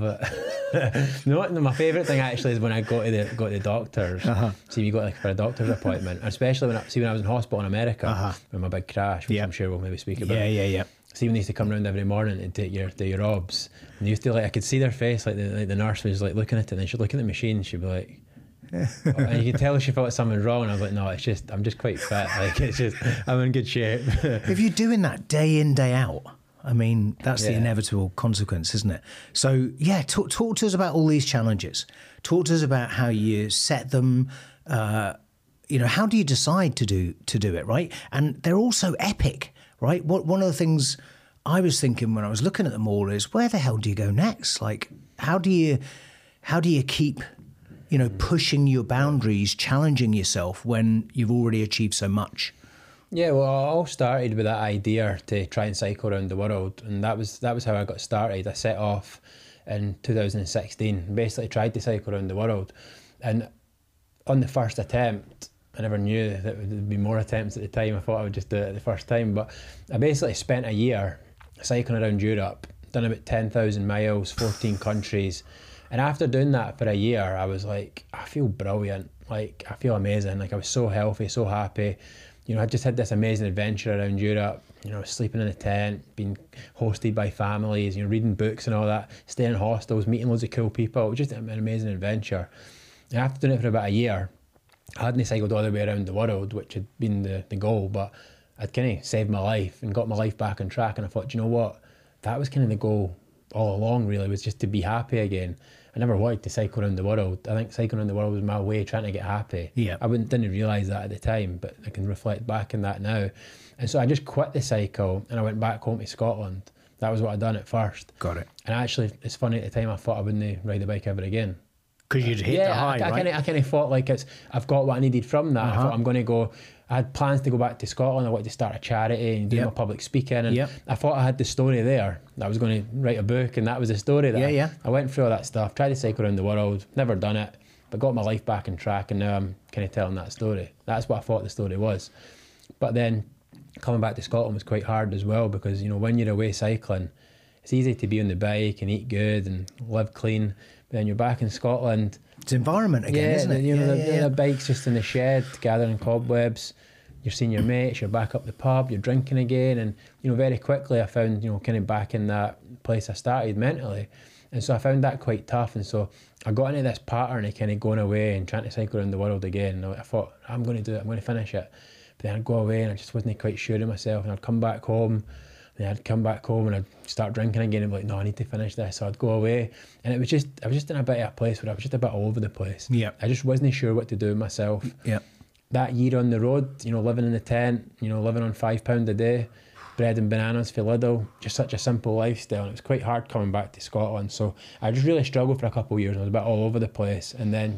it. You know what, my favourite thing actually is when I go to the go to the doctors, uh-huh. see you got like for a doctor's appointment, especially when I, see when I was in hospital in America, uh-huh. with my big crash, which yeah. I'm sure we'll maybe speak about. Yeah, yeah, yeah. See when they used to come round every morning and take your do your obs, and they used to like, I could see their face, like the, like the nurse was like looking at it, and then she'd look at the machine, she'd be like, and you could tell she thought something wrong, and I was like, no, it's just, I'm just quite fit, like it's just, I'm in good shape. If you're doing that day in, day out, I mean, that's yeah. the inevitable consequence, isn't it? So yeah, talk, talk to us about all these challenges. Talk to us about how you set them, uh, you know, how do you decide to do to do it, right? And they're also epic, right? What one of the things I was thinking when I was looking at them all is, where the hell do you go next? Like, how do you how do you keep, you know, pushing your boundaries, challenging yourself when you've already achieved so much? Yeah, well, I all started with that idea to try and cycle around the world, and that was that was how I got started. I set off in two thousand sixteen and basically tried to cycle around the world, and on the first attempt, I never knew that there would be more attempts at the time. I thought I would just do it the first time, but I basically spent a year cycling around Europe, done about ten thousand miles, fourteen countries, and after doing that for a year, I was like, I feel brilliant, like I feel amazing, like I was so healthy, so happy. You know, I just had this amazing adventure around Europe, you know, sleeping in a tent, being hosted by families, you know, reading books and all that, staying in hostels, meeting loads of cool people. It was just an amazing adventure. And after doing it for about a year, I hadn't cycled all the way around the world, which had been the, the goal, but I'd kind of saved my life and got my life back on track. And I thought, do you know what? That was kind of the goal all along, really, was just to be happy again. I never wanted to cycle around the world. I think cycling around the world was my way, trying to get happy. Yeah. I wouldn't, didn't realise that at the time, but I can reflect back on that now. And so I just quit the cycle and I went back home to Scotland. That was what I'd done at first. Got it. And actually, it's funny, at the time I thought I wouldn't ride the bike ever again. Because you'd hit yeah, the high, I, I right? Kinda, I kind of thought like it's, I've got what I needed from that. Uh-huh. I thought I'm going to go, I had plans to go back to Scotland. I wanted to start a charity and do yep. my public speaking. And yep. I thought I had the story there. I was going to write a book, and that was the story. That yeah, I, yeah. I went through all that stuff, tried to cycle around the world, never done it, but got my life back on track, and now I'm kind of telling that story. That's what I thought the story was. But then coming back to Scotland was quite hard as well, because, you know, when you're away cycling, it's easy to be on the bike and eat good and live clean. But then you're back in Scotland. It's environment again, yeah, isn't it? You know, yeah, the, yeah, yeah. the bike's just in the shed, gathering cobwebs. You're seeing your mates, you're back up the pub, you're drinking again. And, you know, very quickly I found, you know, kind of back in that place I started mentally. And so I found that quite tough. And so I got into this pattern of kind of going away and trying to cycle around the world again. And I thought, I'm going to do it, I'm going to finish it. But then I'd go away and I just wasn't quite sure of myself. And I'd come back home. And I'd come back home and I'd start drinking again and be like, no, I need to finish this. So I'd go away. And it was just, I was just in a bit of a place where I was just a bit all over the place. Yeah. I just wasn't sure what to do with myself. Yeah. That year on the road, you know, living in the tent, you know, living on five pound a day, bread and bananas for Lidl, just such a simple lifestyle. And it was quite hard coming back to Scotland. So I just really struggled for a couple of years. I was a bit all over the place. And then,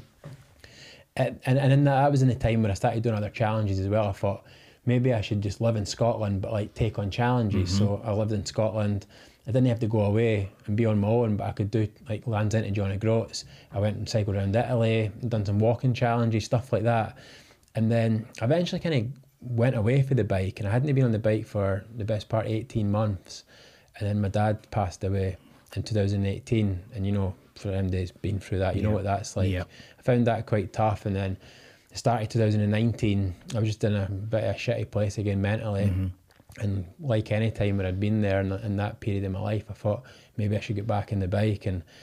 and, and in that, I was in the time when I started doing other challenges as well. I thought, maybe I should just live in Scotland, but like take on challenges. Mm-hmm. So I lived in Scotland. I didn't have to go away and be on my own, but I could do like Land's End to John O'Groats. I went and cycled around Italy, done some walking challenges, stuff like that. And then I eventually kind of went away for the bike, and I hadn't been on the bike for the best part of eighteen months. And then my dad passed away in two thousand eighteen. And, you know, for M D's been through that, you yeah. know what that's like. Yeah. I found that quite tough. And then I started two thousand nineteen, I was just in a bit of a shitty place again mentally. Mm-hmm. And like any time where I'd been there in, in that period of my life, I thought maybe I should get back in the bike. And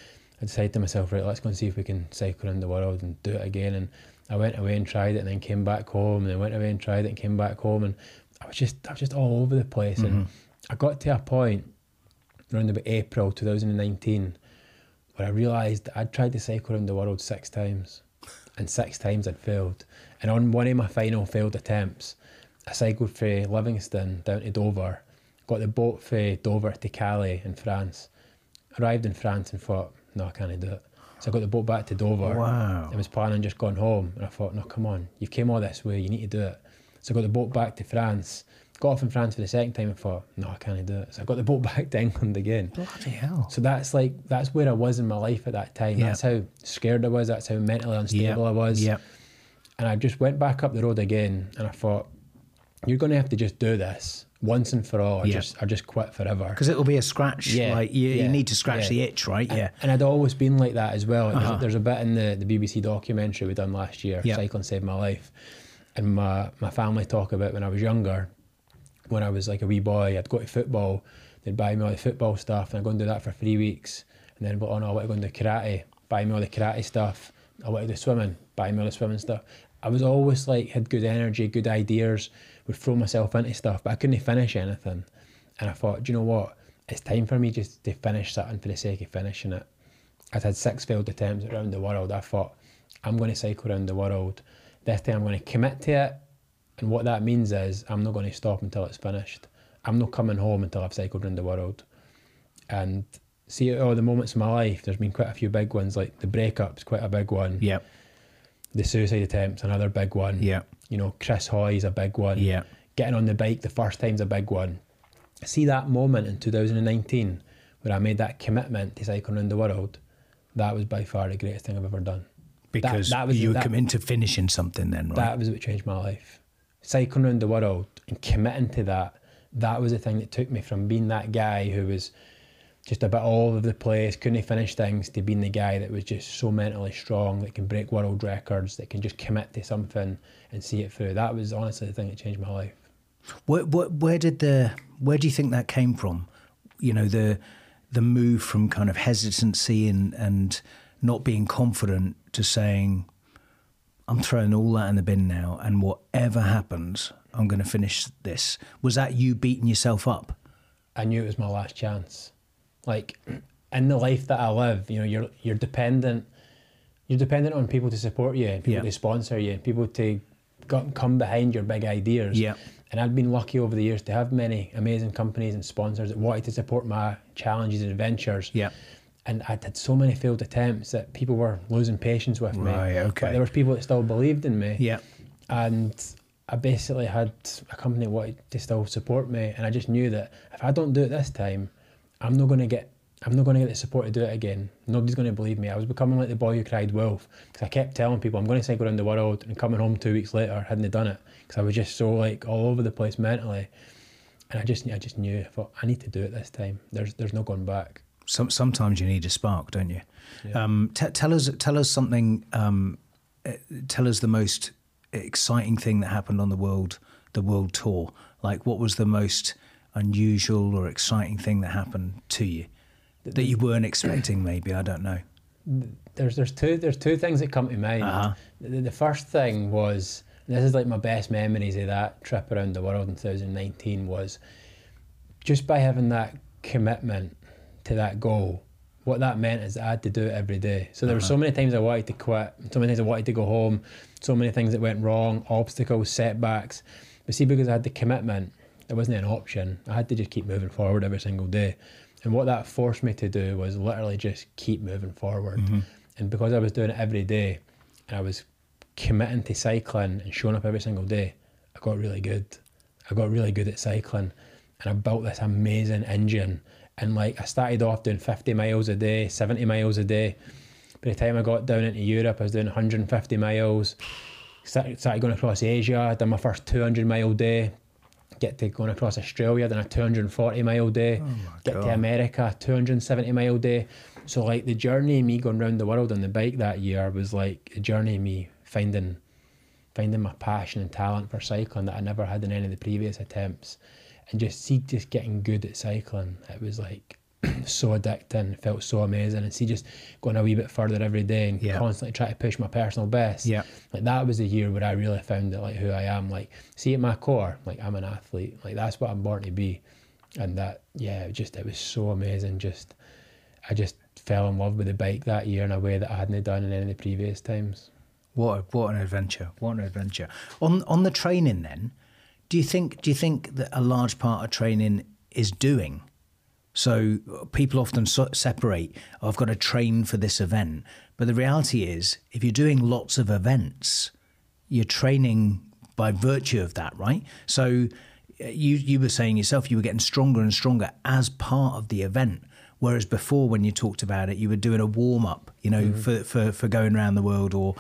I decided to myself, right, let's go and see if we can cycle around the world and do it again. And I went away and tried it, and then came back home, and then went away and tried it and came back home, and I was just I was just all over the place. Mm-hmm. And I got to a point around about April twenty nineteen where I realised that I'd tried to cycle around the world six times, and six times I'd failed. And on one of my final failed attempts, I cycled from Livingston down to Dover, got the boat from Dover to Calais in France, arrived in France and thought, no, I can't do it. So I got the boat back to Dover. Wow. I was planning on just going home, and I thought, no, come on, you've came all this way, you need to do it. So I got the boat back to France, got off in France for the second time and thought, no, I can't do it. So I got the boat back to England again. Bloody hell. So that's like, that's where I was in my life at that time. Yeah. That's how scared I was, that's how mentally unstable yeah. I was. Yeah. And I just went back up the road again, and I thought, you're going to have to just do this once and for all, or, yeah. just, or just quit forever. Because it'll be a scratch. Yeah, like you, yeah, you need to scratch yeah. the itch, right? And, yeah. And I'd always been like that as well. Uh-huh. There's, there's a bit in the, the B B C documentary we done last year, yeah. Cycling Saved My Life. And my, my family talk about when I was younger, when I was like a wee boy, I'd go to football, they'd buy me all the football stuff, and I'd go and do that for three weeks. And then, oh no, I want to go and do karate, buy me all the karate stuff. I want to do swimming, buy me all the swimming stuff. I was always like, had good energy, good ideas, would throw myself into stuff, but I couldn't finish anything. And I thought, do you know what? It's time for me just to finish something for the sake of finishing it. I'd had six failed attempts around the world. I thought, I'm going to cycle around the world. This time I'm going to commit to it. And what that means is I'm not going to stop until it's finished. I'm not coming home until I've cycled around the world. And see, all the moments in my life, there's been quite a few big ones, like the breakup's quite a big one. Yeah. The suicide attempt's another big one. Yeah. You know, Chris Hoy's a big one. Yeah. Getting on the bike the first time's a big one. See that moment in two thousand nineteen where I made that commitment to cycling around the world, that was by far the greatest thing I've ever done. Because that, that was, you were that, committing to finishing something then, right? That was what changed my life. Cycling around the world and committing to that, that was the thing that took me from being that guy who was just a bit all over the place, couldn't finish things, to being the guy that was just so mentally strong, that can break world records, that can just commit to something and see it through. That was honestly the thing that changed my life. Where, where, where did the where do you think that came from? You know, the the move from kind of hesitancy and and not being confident to saying, I'm throwing all that in the bin now, and whatever happens, I'm going to finish this. Was that you beating yourself up? I knew it was my last chance. Like, in the life that I live, you know, you're you're dependent, you're dependent on people to support you, and people yeah. to sponsor you, and people to come behind your big ideas. Yeah. And I've been lucky over the years to have many amazing companies and sponsors that wanted to support my challenges and adventures. Yeah. And I'd had so many failed attempts that people were losing patience with me. Right, okay. But there was people that still believed in me. Yeah. And I basically had a company that wanted to still support me, and I just knew that if I don't do it this time, I'm not going to get I'm not going to get the support to do it again. Nobody's going to believe me. I was becoming like the boy who cried wolf, because I kept telling people I'm going to cycle around the world, and coming home two weeks later hadn't done it, because I was just so like all over the place mentally. And I just I just knew, I thought, I need to do it this time. There's there's no going back. Some, sometimes you need a spark, don't you? Yeah. Um, t- tell us tell us something. Um, uh, tell us the most exciting thing that happened on the world the world tour. Like, what was the most unusual or exciting thing that happened to you that you weren't expecting? Maybe, I don't know. There's there's two there's two things that come to mind. Uh-huh. The, the first thing was, this is like my best memories of that trip around the world in two thousand nineteen, was just by having that commitment to that goal. What that meant is I had to do it every day. So there uh-huh. were so many times I wanted to quit, so many times I wanted to go home, so many things that went wrong, obstacles, setbacks. But see, because I had the commitment, it wasn't an option. I had to just keep moving forward every single day. And what that forced me to do was literally just keep moving forward. Mm-hmm. And because I was doing it every day, and I was committing to cycling and showing up every single day, I got really good. I got really good at cycling, and I built this amazing engine. And like, I started off doing fifty miles a day, seventy miles a day. By the time I got down into Europe, I was doing one hundred fifty miles. Started, started going across Asia, done my first two hundred mile day. Get to going across Australia, done a two hundred forty mile day. Oh Get God. to America, two hundred seventy mile day. So like, the journey of me going around the world on the bike that year was like a journey of me finding finding my passion and talent for cycling that I never had in any of the previous attempts. And just see, just getting good at cycling. It was like, so addicting, felt so amazing, and see just going a wee bit further every day and Yeah. constantly try to push my personal best. Yeah. Like that was the year where I really found that like who I am. Like, see at my core, like I'm an athlete. Like that's what I'm born to be. And that, yeah, it just it was so amazing. Just I just fell in love with the bike that year in a way that I hadn't done in any of the previous times. What a, what an adventure! What an adventure! On on the training, then, do you think do you think that a large part of training is doing? So people often so separate. Oh, I've got to train for this event, but the reality is, if you're doing lots of events, you're training by virtue of that, right? So you you were saying yourself, you were getting stronger and stronger as part of the event. Whereas before, when you talked about it, you were doing a warm up, you know, mm-hmm. for, for for going around the world, or.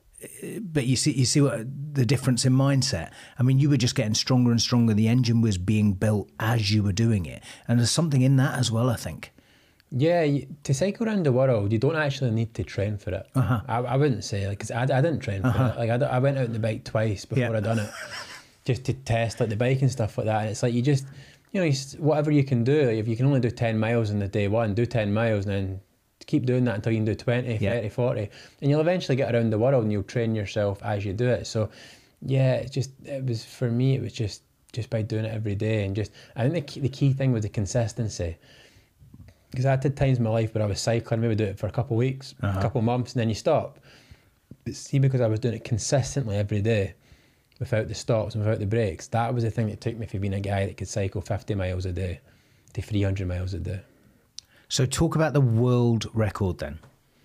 But you see, you see what the difference in mindset. I mean, you were just getting stronger and stronger. The engine was being built as you were doing it, and there's something in that as well, I think. Yeah, to cycle around the world, you don't actually need to train for it. Uh-huh. I, I wouldn't say, like, 'cause I, I didn't train for uh-huh. it. Like, I, I went out on the bike twice before yeah. I done it, just to test like the bike and stuff like that. And it's like you just, you know, you, whatever you can do. Like, if you can only do ten miles in the day one, do ten miles, and then keep doing that until you can do twenty, yeah. thirty, forty, and you'll eventually get around the world, and you'll train yourself as you do it. So, yeah, it just it was for me. It was just just by doing it every day, and just I think the key, the key thing was the consistency. Because I had times in my life where I was cycling, maybe do it for a couple of weeks, uh-huh. a couple of months, and then you stop. But see, because I was doing it consistently every day, without the stops and without the breaks, that was the thing that took me from being a guy that could cycle fifty miles a day to three hundred miles a day. So talk about the world record then.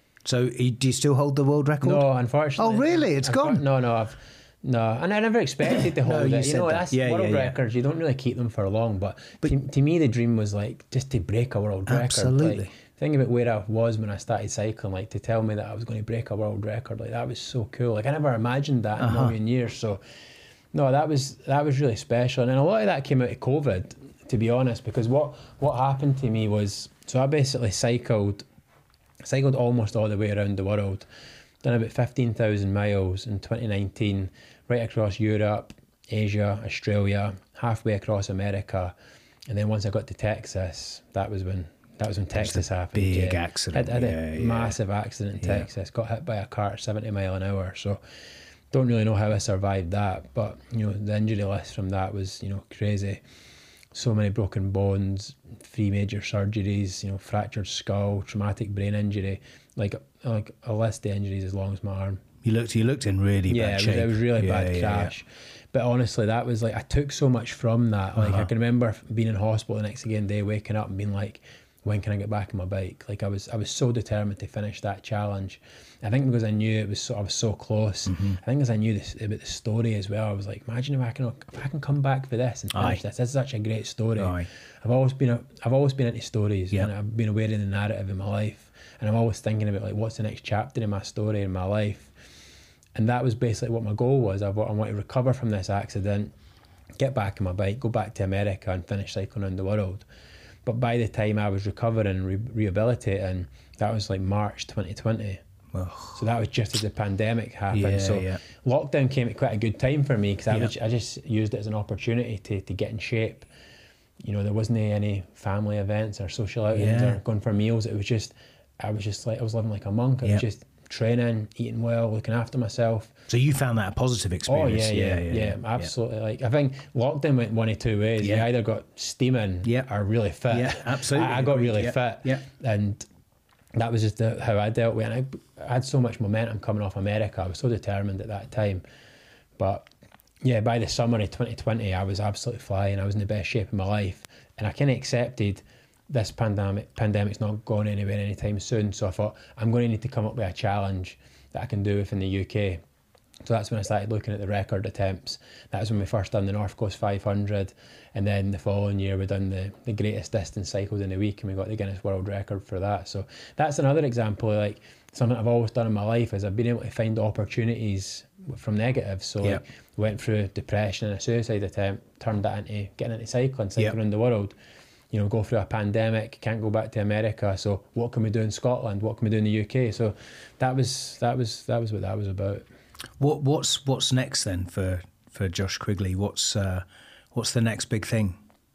So do you still hold the world record? No, unfortunately. Oh, really? It's gone? No, no, I've no, and I never expected to hold no, it. You, you know, that. that's yeah, world yeah, yeah. records. You don't really keep them for long, but, but to, to me, the dream was like just to break a world record. Absolutely. Like, think about where I was when I started cycling. Like to tell me that I was going to break a world record, like that was so cool. Like I never imagined that uh-huh. in a million years. So, no, that was that was really special, and a lot of that came out of COVID, to be honest. Because what what happened to me was, so I basically cycled. Cycled almost all the way around the world, done about fifteen thousand miles in twenty nineteen, right across Europe, Asia, Australia, halfway across America, and then once I got to Texas, that was when that was when Texas happened. Big yeah. accident. I had yeah, a yeah. massive accident in yeah. Texas, got hit by a car at seventy mile an hour, so don't really know how I survived that, but you know, the injury list from that was, you know, crazy. So many broken bones, three major surgeries, you know, fractured skull, traumatic brain injury, like like a list of injuries as long as my arm. You looked, you looked in really yeah, bad it shape. Yeah, it was really yeah, bad yeah, crash. Yeah. But honestly, that was like, I took so much from that. Like uh-huh. I can remember being in hospital the next again day, waking up and being like, when can I get back on my bike? Like I was, I was so determined to finish that challenge. I think because I knew it was so, I was so close. Mm-hmm. I think because I knew this about the story as well. I was like, imagine if I can, if I can come back for this and finish Aye. this. This is such a great story. Aye. I've always been, a, I've always been into stories, yep. and I've been aware of the narrative in my life, and I'm always thinking about like, what's the next chapter in my story in my life, and that was basically what my goal was. I want, I want to recover from this accident, get back on my bike, go back to America, and finish cycling around the world. But by the time I was recovering, re- rehabilitating, that was like March twenty twenty. Oh. So that was just as the pandemic happened. Yeah, so yeah. lockdown came at quite a good time for me, because I, yeah. I just used it as an opportunity to, to get in shape. You know, there wasn't any family events or social outings yeah. or going for meals. It was just, I was just like, I was living like a monk. I yeah. was just training, eating well, looking after myself. So you found that a positive experience? Oh, yeah, yeah, yeah, yeah, yeah absolutely. Yeah. Like I think lockdown went one of two ways. Yeah. You either got steaming yeah. or really fit. Yeah, absolutely. I, I got really yeah. fit. Yeah. And that was just the, how I dealt with it. And I, I had so much momentum coming off America. I was so determined at that time. But yeah, by the summer of twenty twenty, I was absolutely flying. I was in the best shape of my life. And I kind of accepted this pandemic, pandemic's not going anywhere anytime soon. So I thought, I'm going to need to come up with a challenge that I can do within the U K. So that's when I started looking at the record attempts. That was when we first done the North Coast five hundred. And then the following year we done the, the greatest distance cycled in a week, and we got the Guinness World Record for that. So that's another example of like something I've always done in my life, is I've been able to find opportunities from negatives. So yep. like went through depression and a suicide attempt, turned that into getting into cycling, cycling yep. around the world. You know, go through a pandemic, can't go back to America. So what can we do in Scotland? What can we do in the U K? So that was that was that was what that was about. What what's what's next then for, for Josh Quigley? What's uh, what's the next big thing?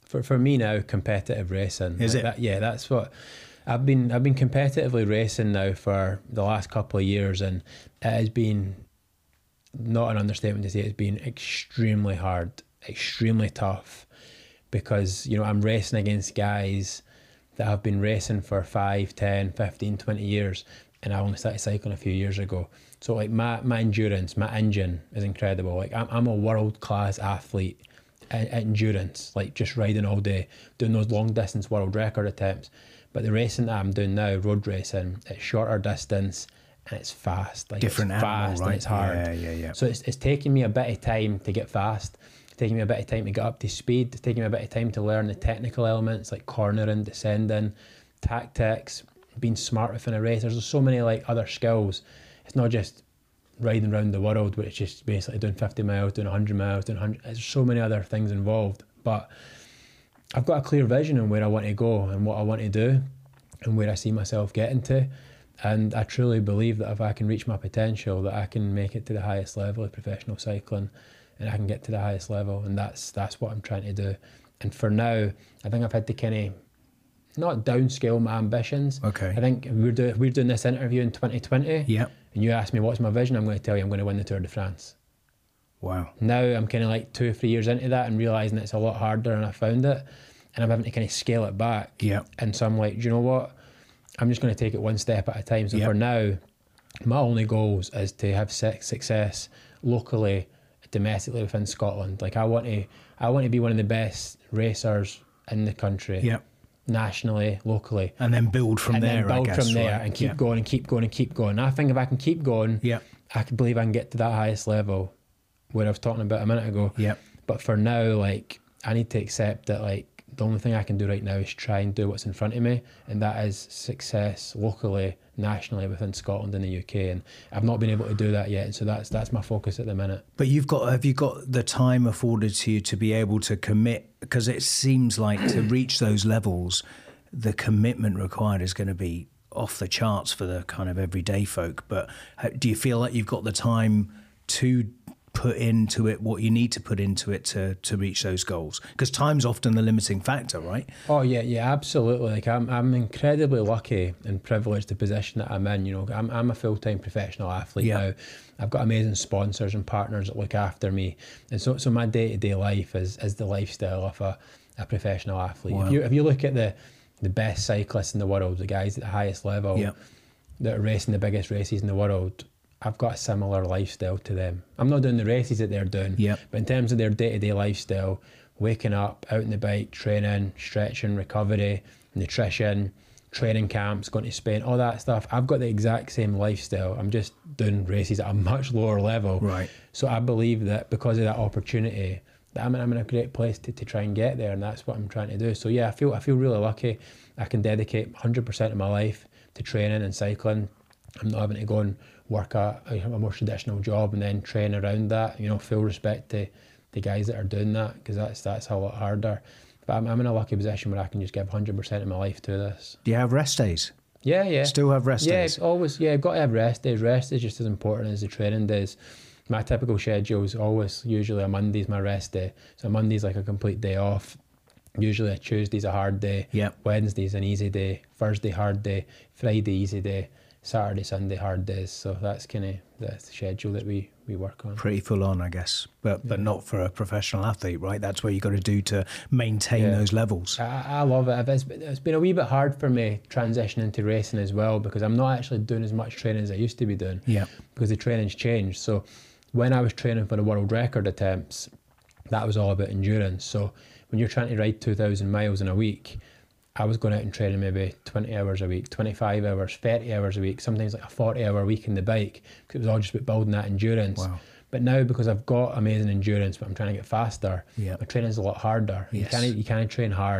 for for me now, competitive racing. Is like it? That, yeah, that's what I've been. I've been competitively racing now for the last couple of years, and it has been not an understatement to say it's been extremely hard, extremely tough, because you know I'm racing against guys that have been racing for five, ten, fifteen, twenty years, and I only started cycling a few years ago. So like my my endurance, my engine is incredible. Like I'm I'm a world class athlete at, at endurance, like just riding all day, doing those long distance world record attempts. But the racing that I'm doing now, road racing, it's shorter distance and it's fast. Like Different it's animal, fast right? and it's hard. Yeah, yeah, yeah. So it's it's taking me a bit of time to get fast. It's taking me a bit of time to get up to speed. It's taking me a bit of time to learn the technical elements like cornering, descending, tactics, being smart within a race. There's so many like other skills. It's not just riding around the world, where it's just basically doing fifty miles, doing one hundred miles, doing one hundred. There's so many other things involved. But I've got a clear vision on where I want to go and what I want to do and where I see myself getting to. And I truly believe that if I can reach my potential, that I can make it to the highest level of professional cycling, and I can get to the highest level. And that's that's what I'm trying to do. And for now, I think I've had to kind of not downscale my ambitions. Okay. I think we're doing we're doing this interview in twenty twenty. Yeah. And you asked me what's my vision. I'm going to tell you I'm going to win the Tour de France. Wow. Now I'm kind of like two or three years into that and realising it's a lot harder, and I found it, and I'm having to kind of scale it back. Yeah. And so I'm like, do you know what? I'm just going to take it one step at a time. So Yep. for now, my only goals is to have success locally, domestically within Scotland. Like I want to, I want to be one of the best racers in the country. Yeah. Nationally, locally, And then build from and there. then build I guess, from there right? and keep yeah. going and keep going and keep going. I think if I can keep going, Yeah. I can believe I can get to that highest level where I was talking about a minute ago. Yeah. But for now, like I need to accept that like the only thing I can do right now is try and do what's in front of me, and that is success locally, nationally within Scotland and the U K. And I've not been able to do that yet, and so that's that's my focus at the minute. But you've got have you got the time afforded to you to be able to commit? Because it seems like to reach those levels, the commitment required is going to be off the charts for the kind of everyday folk. But do you feel like you've got the time to put into it what you need to put into it to to reach those goals? Because time's often the limiting factor, right? Oh yeah, yeah, absolutely. Like I'm, I'm incredibly lucky and privileged the position that I'm in. You know, I'm, I'm a full time professional athlete Yeah. now. I've got amazing sponsors and partners that look after me, and so, so my day to day life is is the lifestyle of a, a professional athlete. Wow. If you if you look at the the best cyclists in the world, the guys at the highest level Yeah. that are racing the biggest races in the world, I've got a similar lifestyle to them. I'm not doing the races that they're doing, Yeah. but in terms of their day-to-day lifestyle, waking up, out on the bike, training, stretching, recovery, nutrition, training camps, going to Spain, all that stuff, I've got the exact same lifestyle. I'm just doing races at a much lower level. Right. So I believe that because of that opportunity, that I'm, I'm in a great place to, to try and get there, and that's what I'm trying to do. So yeah, I feel I feel really lucky. I can dedicate one hundred percent of my life to training and cycling. I'm not having to go and work a, a more traditional job and then train around that. You know, full respect to the guys that are doing that, because that's that's a lot harder. But I'm, I'm in a lucky position where I can just give one hundred percent of my life to this. Do you have rest days? Yeah, yeah. Still have rest yeah, days? Yeah, always. Yeah, I've got to have rest days. Rest is just as important as the training days. My typical schedule is always usually a Monday's my rest day. So Monday's like a complete day off. Usually a Tuesday's a hard day. Yep. Wednesday's an easy day. Thursday hard day. Friday easy day. Saturday, Sunday hard days. So that's kind of the schedule that we, we work on. Pretty full on, I guess, but Yeah. but not for a professional athlete, right? That's what you got to do to maintain Yeah. those levels. I, I love it. It's been, it's been a wee bit hard for me transitioning to racing as well, because I'm not actually doing as much training as I used to be doing. Yeah. Because the training's changed. So when I was training for the world record attempts, that was all about endurance. So when you're trying to ride two thousand miles in a week, I was going out and training maybe twenty hours a week, twenty-five hours, thirty hours a week, sometimes like a forty hour week in the bike, because it was all just about building that endurance. Wow. But now, because I've got amazing endurance, but I'm trying to get faster, Yeah. my training's a lot harder. Yes. You can't you can't train hard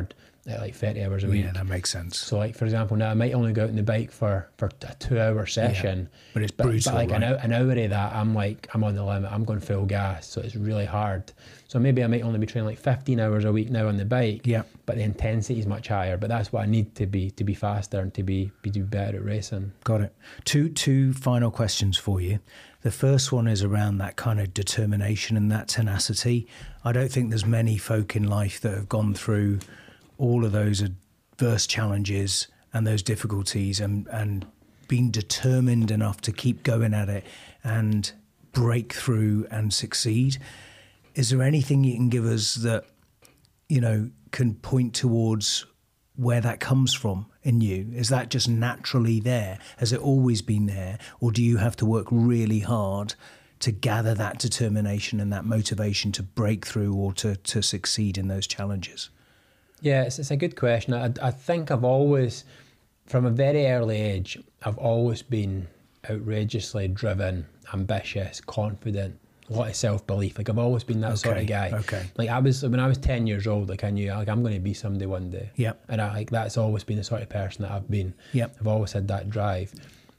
at like thirty hours a week. Yeah, that makes sense. So like, for example, now I might only go out on the bike for, for a two hour session. Yeah, but it's brutal, but like right? an, hour, an hour of that, I'm like, I'm on the limit. I'm going full gas. So it's really hard. So maybe I might only be training like fifteen hours a week now on the bike. Yeah. But the intensity is much higher. But that's what I need to be, to be faster and to be, be, to be better at racing. Got it. Two, two final questions for you. The first one is around that kind of determination and that tenacity. I don't think there's many folk in life that have gone through all of those adverse challenges and those difficulties and, and been determined enough to keep going at it and break through and succeed. Is there anything you can give us that, you know, can point towards where that comes from in you? Is that just naturally there? Has it always been there? Or do you have to work really hard to gather that determination and that motivation to break through or to, to succeed in those challenges? Yeah, it's, it's a good question. I, I think I've always, from a very early age, I've always been outrageously driven, ambitious, confident, a lot of self-belief. Like I've always been that okay, sort of guy. Okay. Like I was, when I was ten years old, like I knew like I'm going to be somebody one day. Yeah. And I, like that's always been the sort of person that I've been. Yeah. I've always had that drive.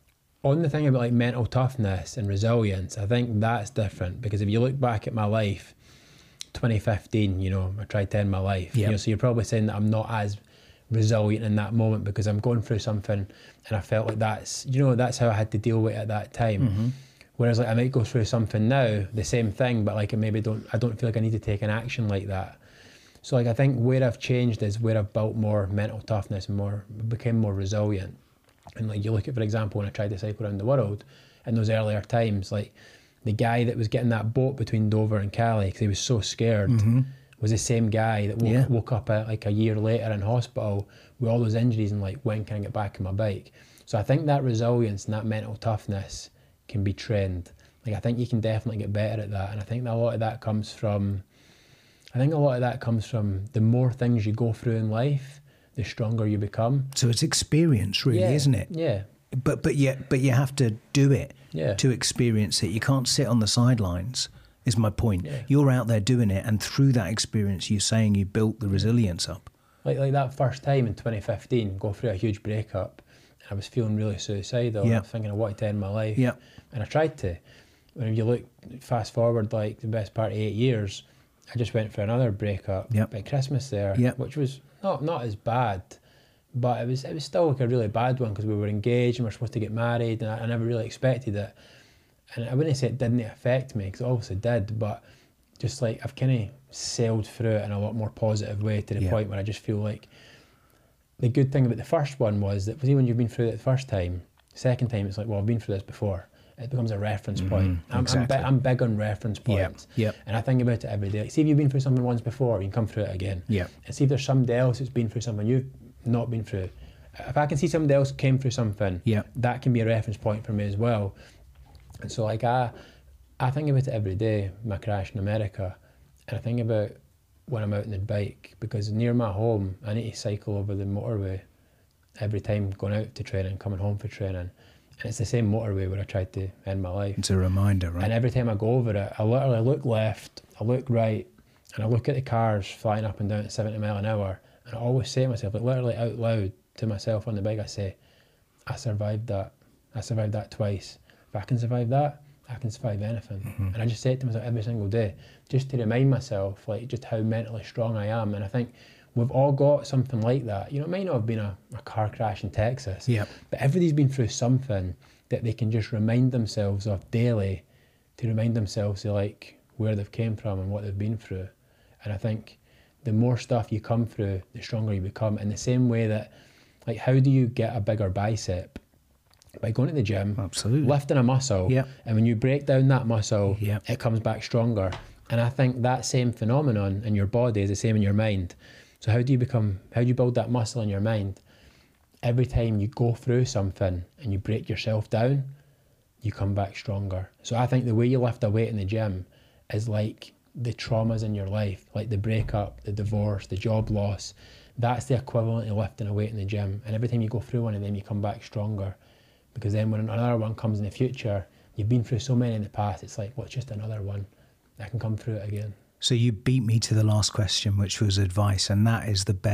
On the thing about like mental toughness and resilience, I think that's different because if you look back at my life, twenty fifteen, you know, I tried to end my life. Yeah. You know, so you're probably saying that I'm not as resilient in that moment because I'm going through something and I felt like that's, you know, that's how I had to deal with it at that time. Mm-hmm. Whereas like I might go through something now, the same thing, but like I maybe don't, I don't feel like I need to take an action like that. So like I think where I've changed is where I've built more mental toughness and more, became more resilient. And like you look at, for example, when I tried to cycle around the world in those earlier times, like the guy that was getting that boat between Dover and Cali because he was so scared mm-hmm. was the same guy that woke, yeah. woke up a, like a year later in hospital with all those injuries and like, when can I get back on my bike? So I think that resilience and that mental toughness can be trained. Like I think you can definitely get better at that. And I think a lot of that comes from, I think a lot of that comes from the more things you go through in life, the stronger you become. So it's experience really, yeah. isn't it? Yeah. But but yeah, but you have to do it yeah. to experience it. You can't sit on the sidelines, is my point. Yeah. You're out there doing it, and through that experience, you're saying you built the resilience up. Like like that first time in twenty fifteen, go through a huge breakup, and I was feeling really suicidal. Yeah. I was thinking I wanted to end my life. Yeah. And I tried to. When you look, fast forward like the best part of eight years, I just went for another breakup Yep. by Christmas there, Yep. which was not not as bad. But it was it was still like a really bad one because we were engaged and we were supposed to get married and I, I never really expected it. And I wouldn't say it didn't affect me because it obviously did, but just like I've kind of sailed through it in a lot more positive way to the yeah. point where I just feel like the good thing about the first one was that when you've been through it the first time, second time it's like, well, I've been through this before. It becomes a reference Mm-hmm, point. I'm, exactly. I'm, bi- I'm big on reference points. Yep, yep. And I think about it every day. Like, see if you've been through something once before, you can come through it again. Yep. And see if there's somebody else who's been through something you've not been through. If I can see somebody else came through something, yep. that can be a reference point for me as well. And so like I, I think about it every day, my crash in America. And I think about when I'm out on the bike, because near my home, I need to cycle over the motorway every time going out to training, coming home for training. And it's the same motorway where I tried to end my life. It's a reminder, right? And every time I go over it, I literally look left, I look right, and I look at the cars flying up and down at seventy mile an hour. And I always say to myself, like literally out loud to myself on the bike, I say, I survived that. I survived that twice. If I can survive that, I can survive anything. Mm-hmm. And I just say it to myself every single day, just to remind myself like just how mentally strong I am. And I think we've all got something like that. You know, it might not have been a, a car crash in Texas, yep. but everybody's been through something that they can just remind themselves of daily to remind themselves of like where they've came from and what they've been through. And I think the more stuff you come through, the stronger you become. In the same way that, like, how do you get a bigger bicep? By going to the gym, absolutely, lifting a muscle, yep. and when you break down that muscle, yep. it comes back stronger. And I think that same phenomenon in your body is the same in your mind. So how do you become, how do you build that muscle in your mind? Every time you go through something and you break yourself down, you come back stronger. So I think the way you lift a weight in the gym is like the traumas in your life, like the breakup, the divorce, the job loss. That's the equivalent of lifting a weight in the gym. And every time you go through one of them, you come back stronger. Because then when another one comes in the future, you've been through so many in the past, it's like, well, it's just another one. I can come through it again. So you beat me to the last question, which was advice, and that is the best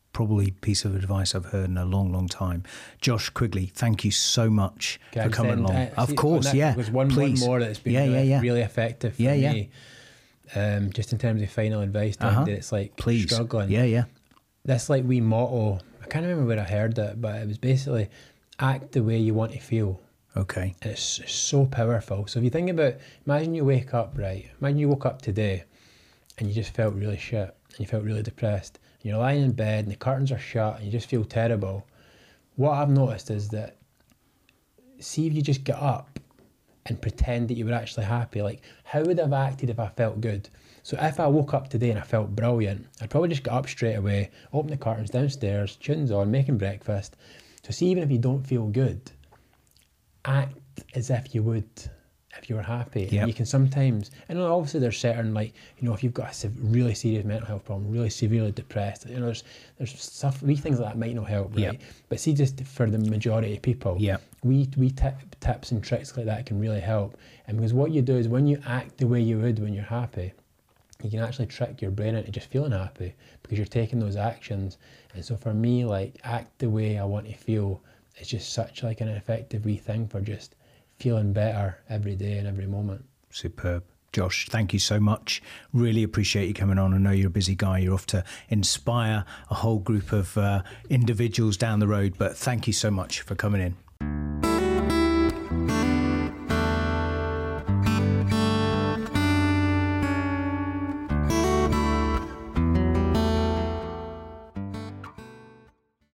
probably piece of advice I've heard in a long, long time. Josh Quigley, thank you so much Can for coming send, along. uh, of see, course, that, yeah. There's one, please. one more that's been yeah, really, yeah, yeah. really effective for yeah, yeah. me. Um, just in terms of final advice, Uh-huh. that it's like Please. struggling. Yeah, yeah. This like wee motto, I can't remember where I heard it, but it was basically act the way you want to feel. Okay. And it's, it's so powerful. So if you think about, imagine you wake up, right? Imagine you woke up today and you just felt really shit and you felt really depressed. And you're lying in bed and the curtains are shut and you just feel terrible. What I've noticed is that, see if you just get up and pretend that you were actually happy. Like, how would I have acted if I felt good? So if I woke up today and I felt brilliant, I'd probably just get up straight away, open the curtains downstairs, tunes on, making breakfast. So see, even if you don't feel good, act as if you would if you were happy. Yep. And you can sometimes, and obviously there's certain, like, you know, if you've got a sev- really serious mental health problem, really severely depressed, you know, there's there's stuff, wee things like that might not help, right? Yep. But see, just for the majority of people, Yep. we we tip, tips and tricks like that can really help. And because what you do is when you act the way you would when you're happy, you can actually trick your brain into just feeling happy because you're taking those actions. And so for me, like, act the way I want to feel is just such like an effective wee thing for just feeling better every day and every moment. Superb. Josh, thank you so much. Really appreciate you coming on. I know you're a busy guy. You're off to inspire a whole group of uh, individuals down the road, but thank you so much for coming in.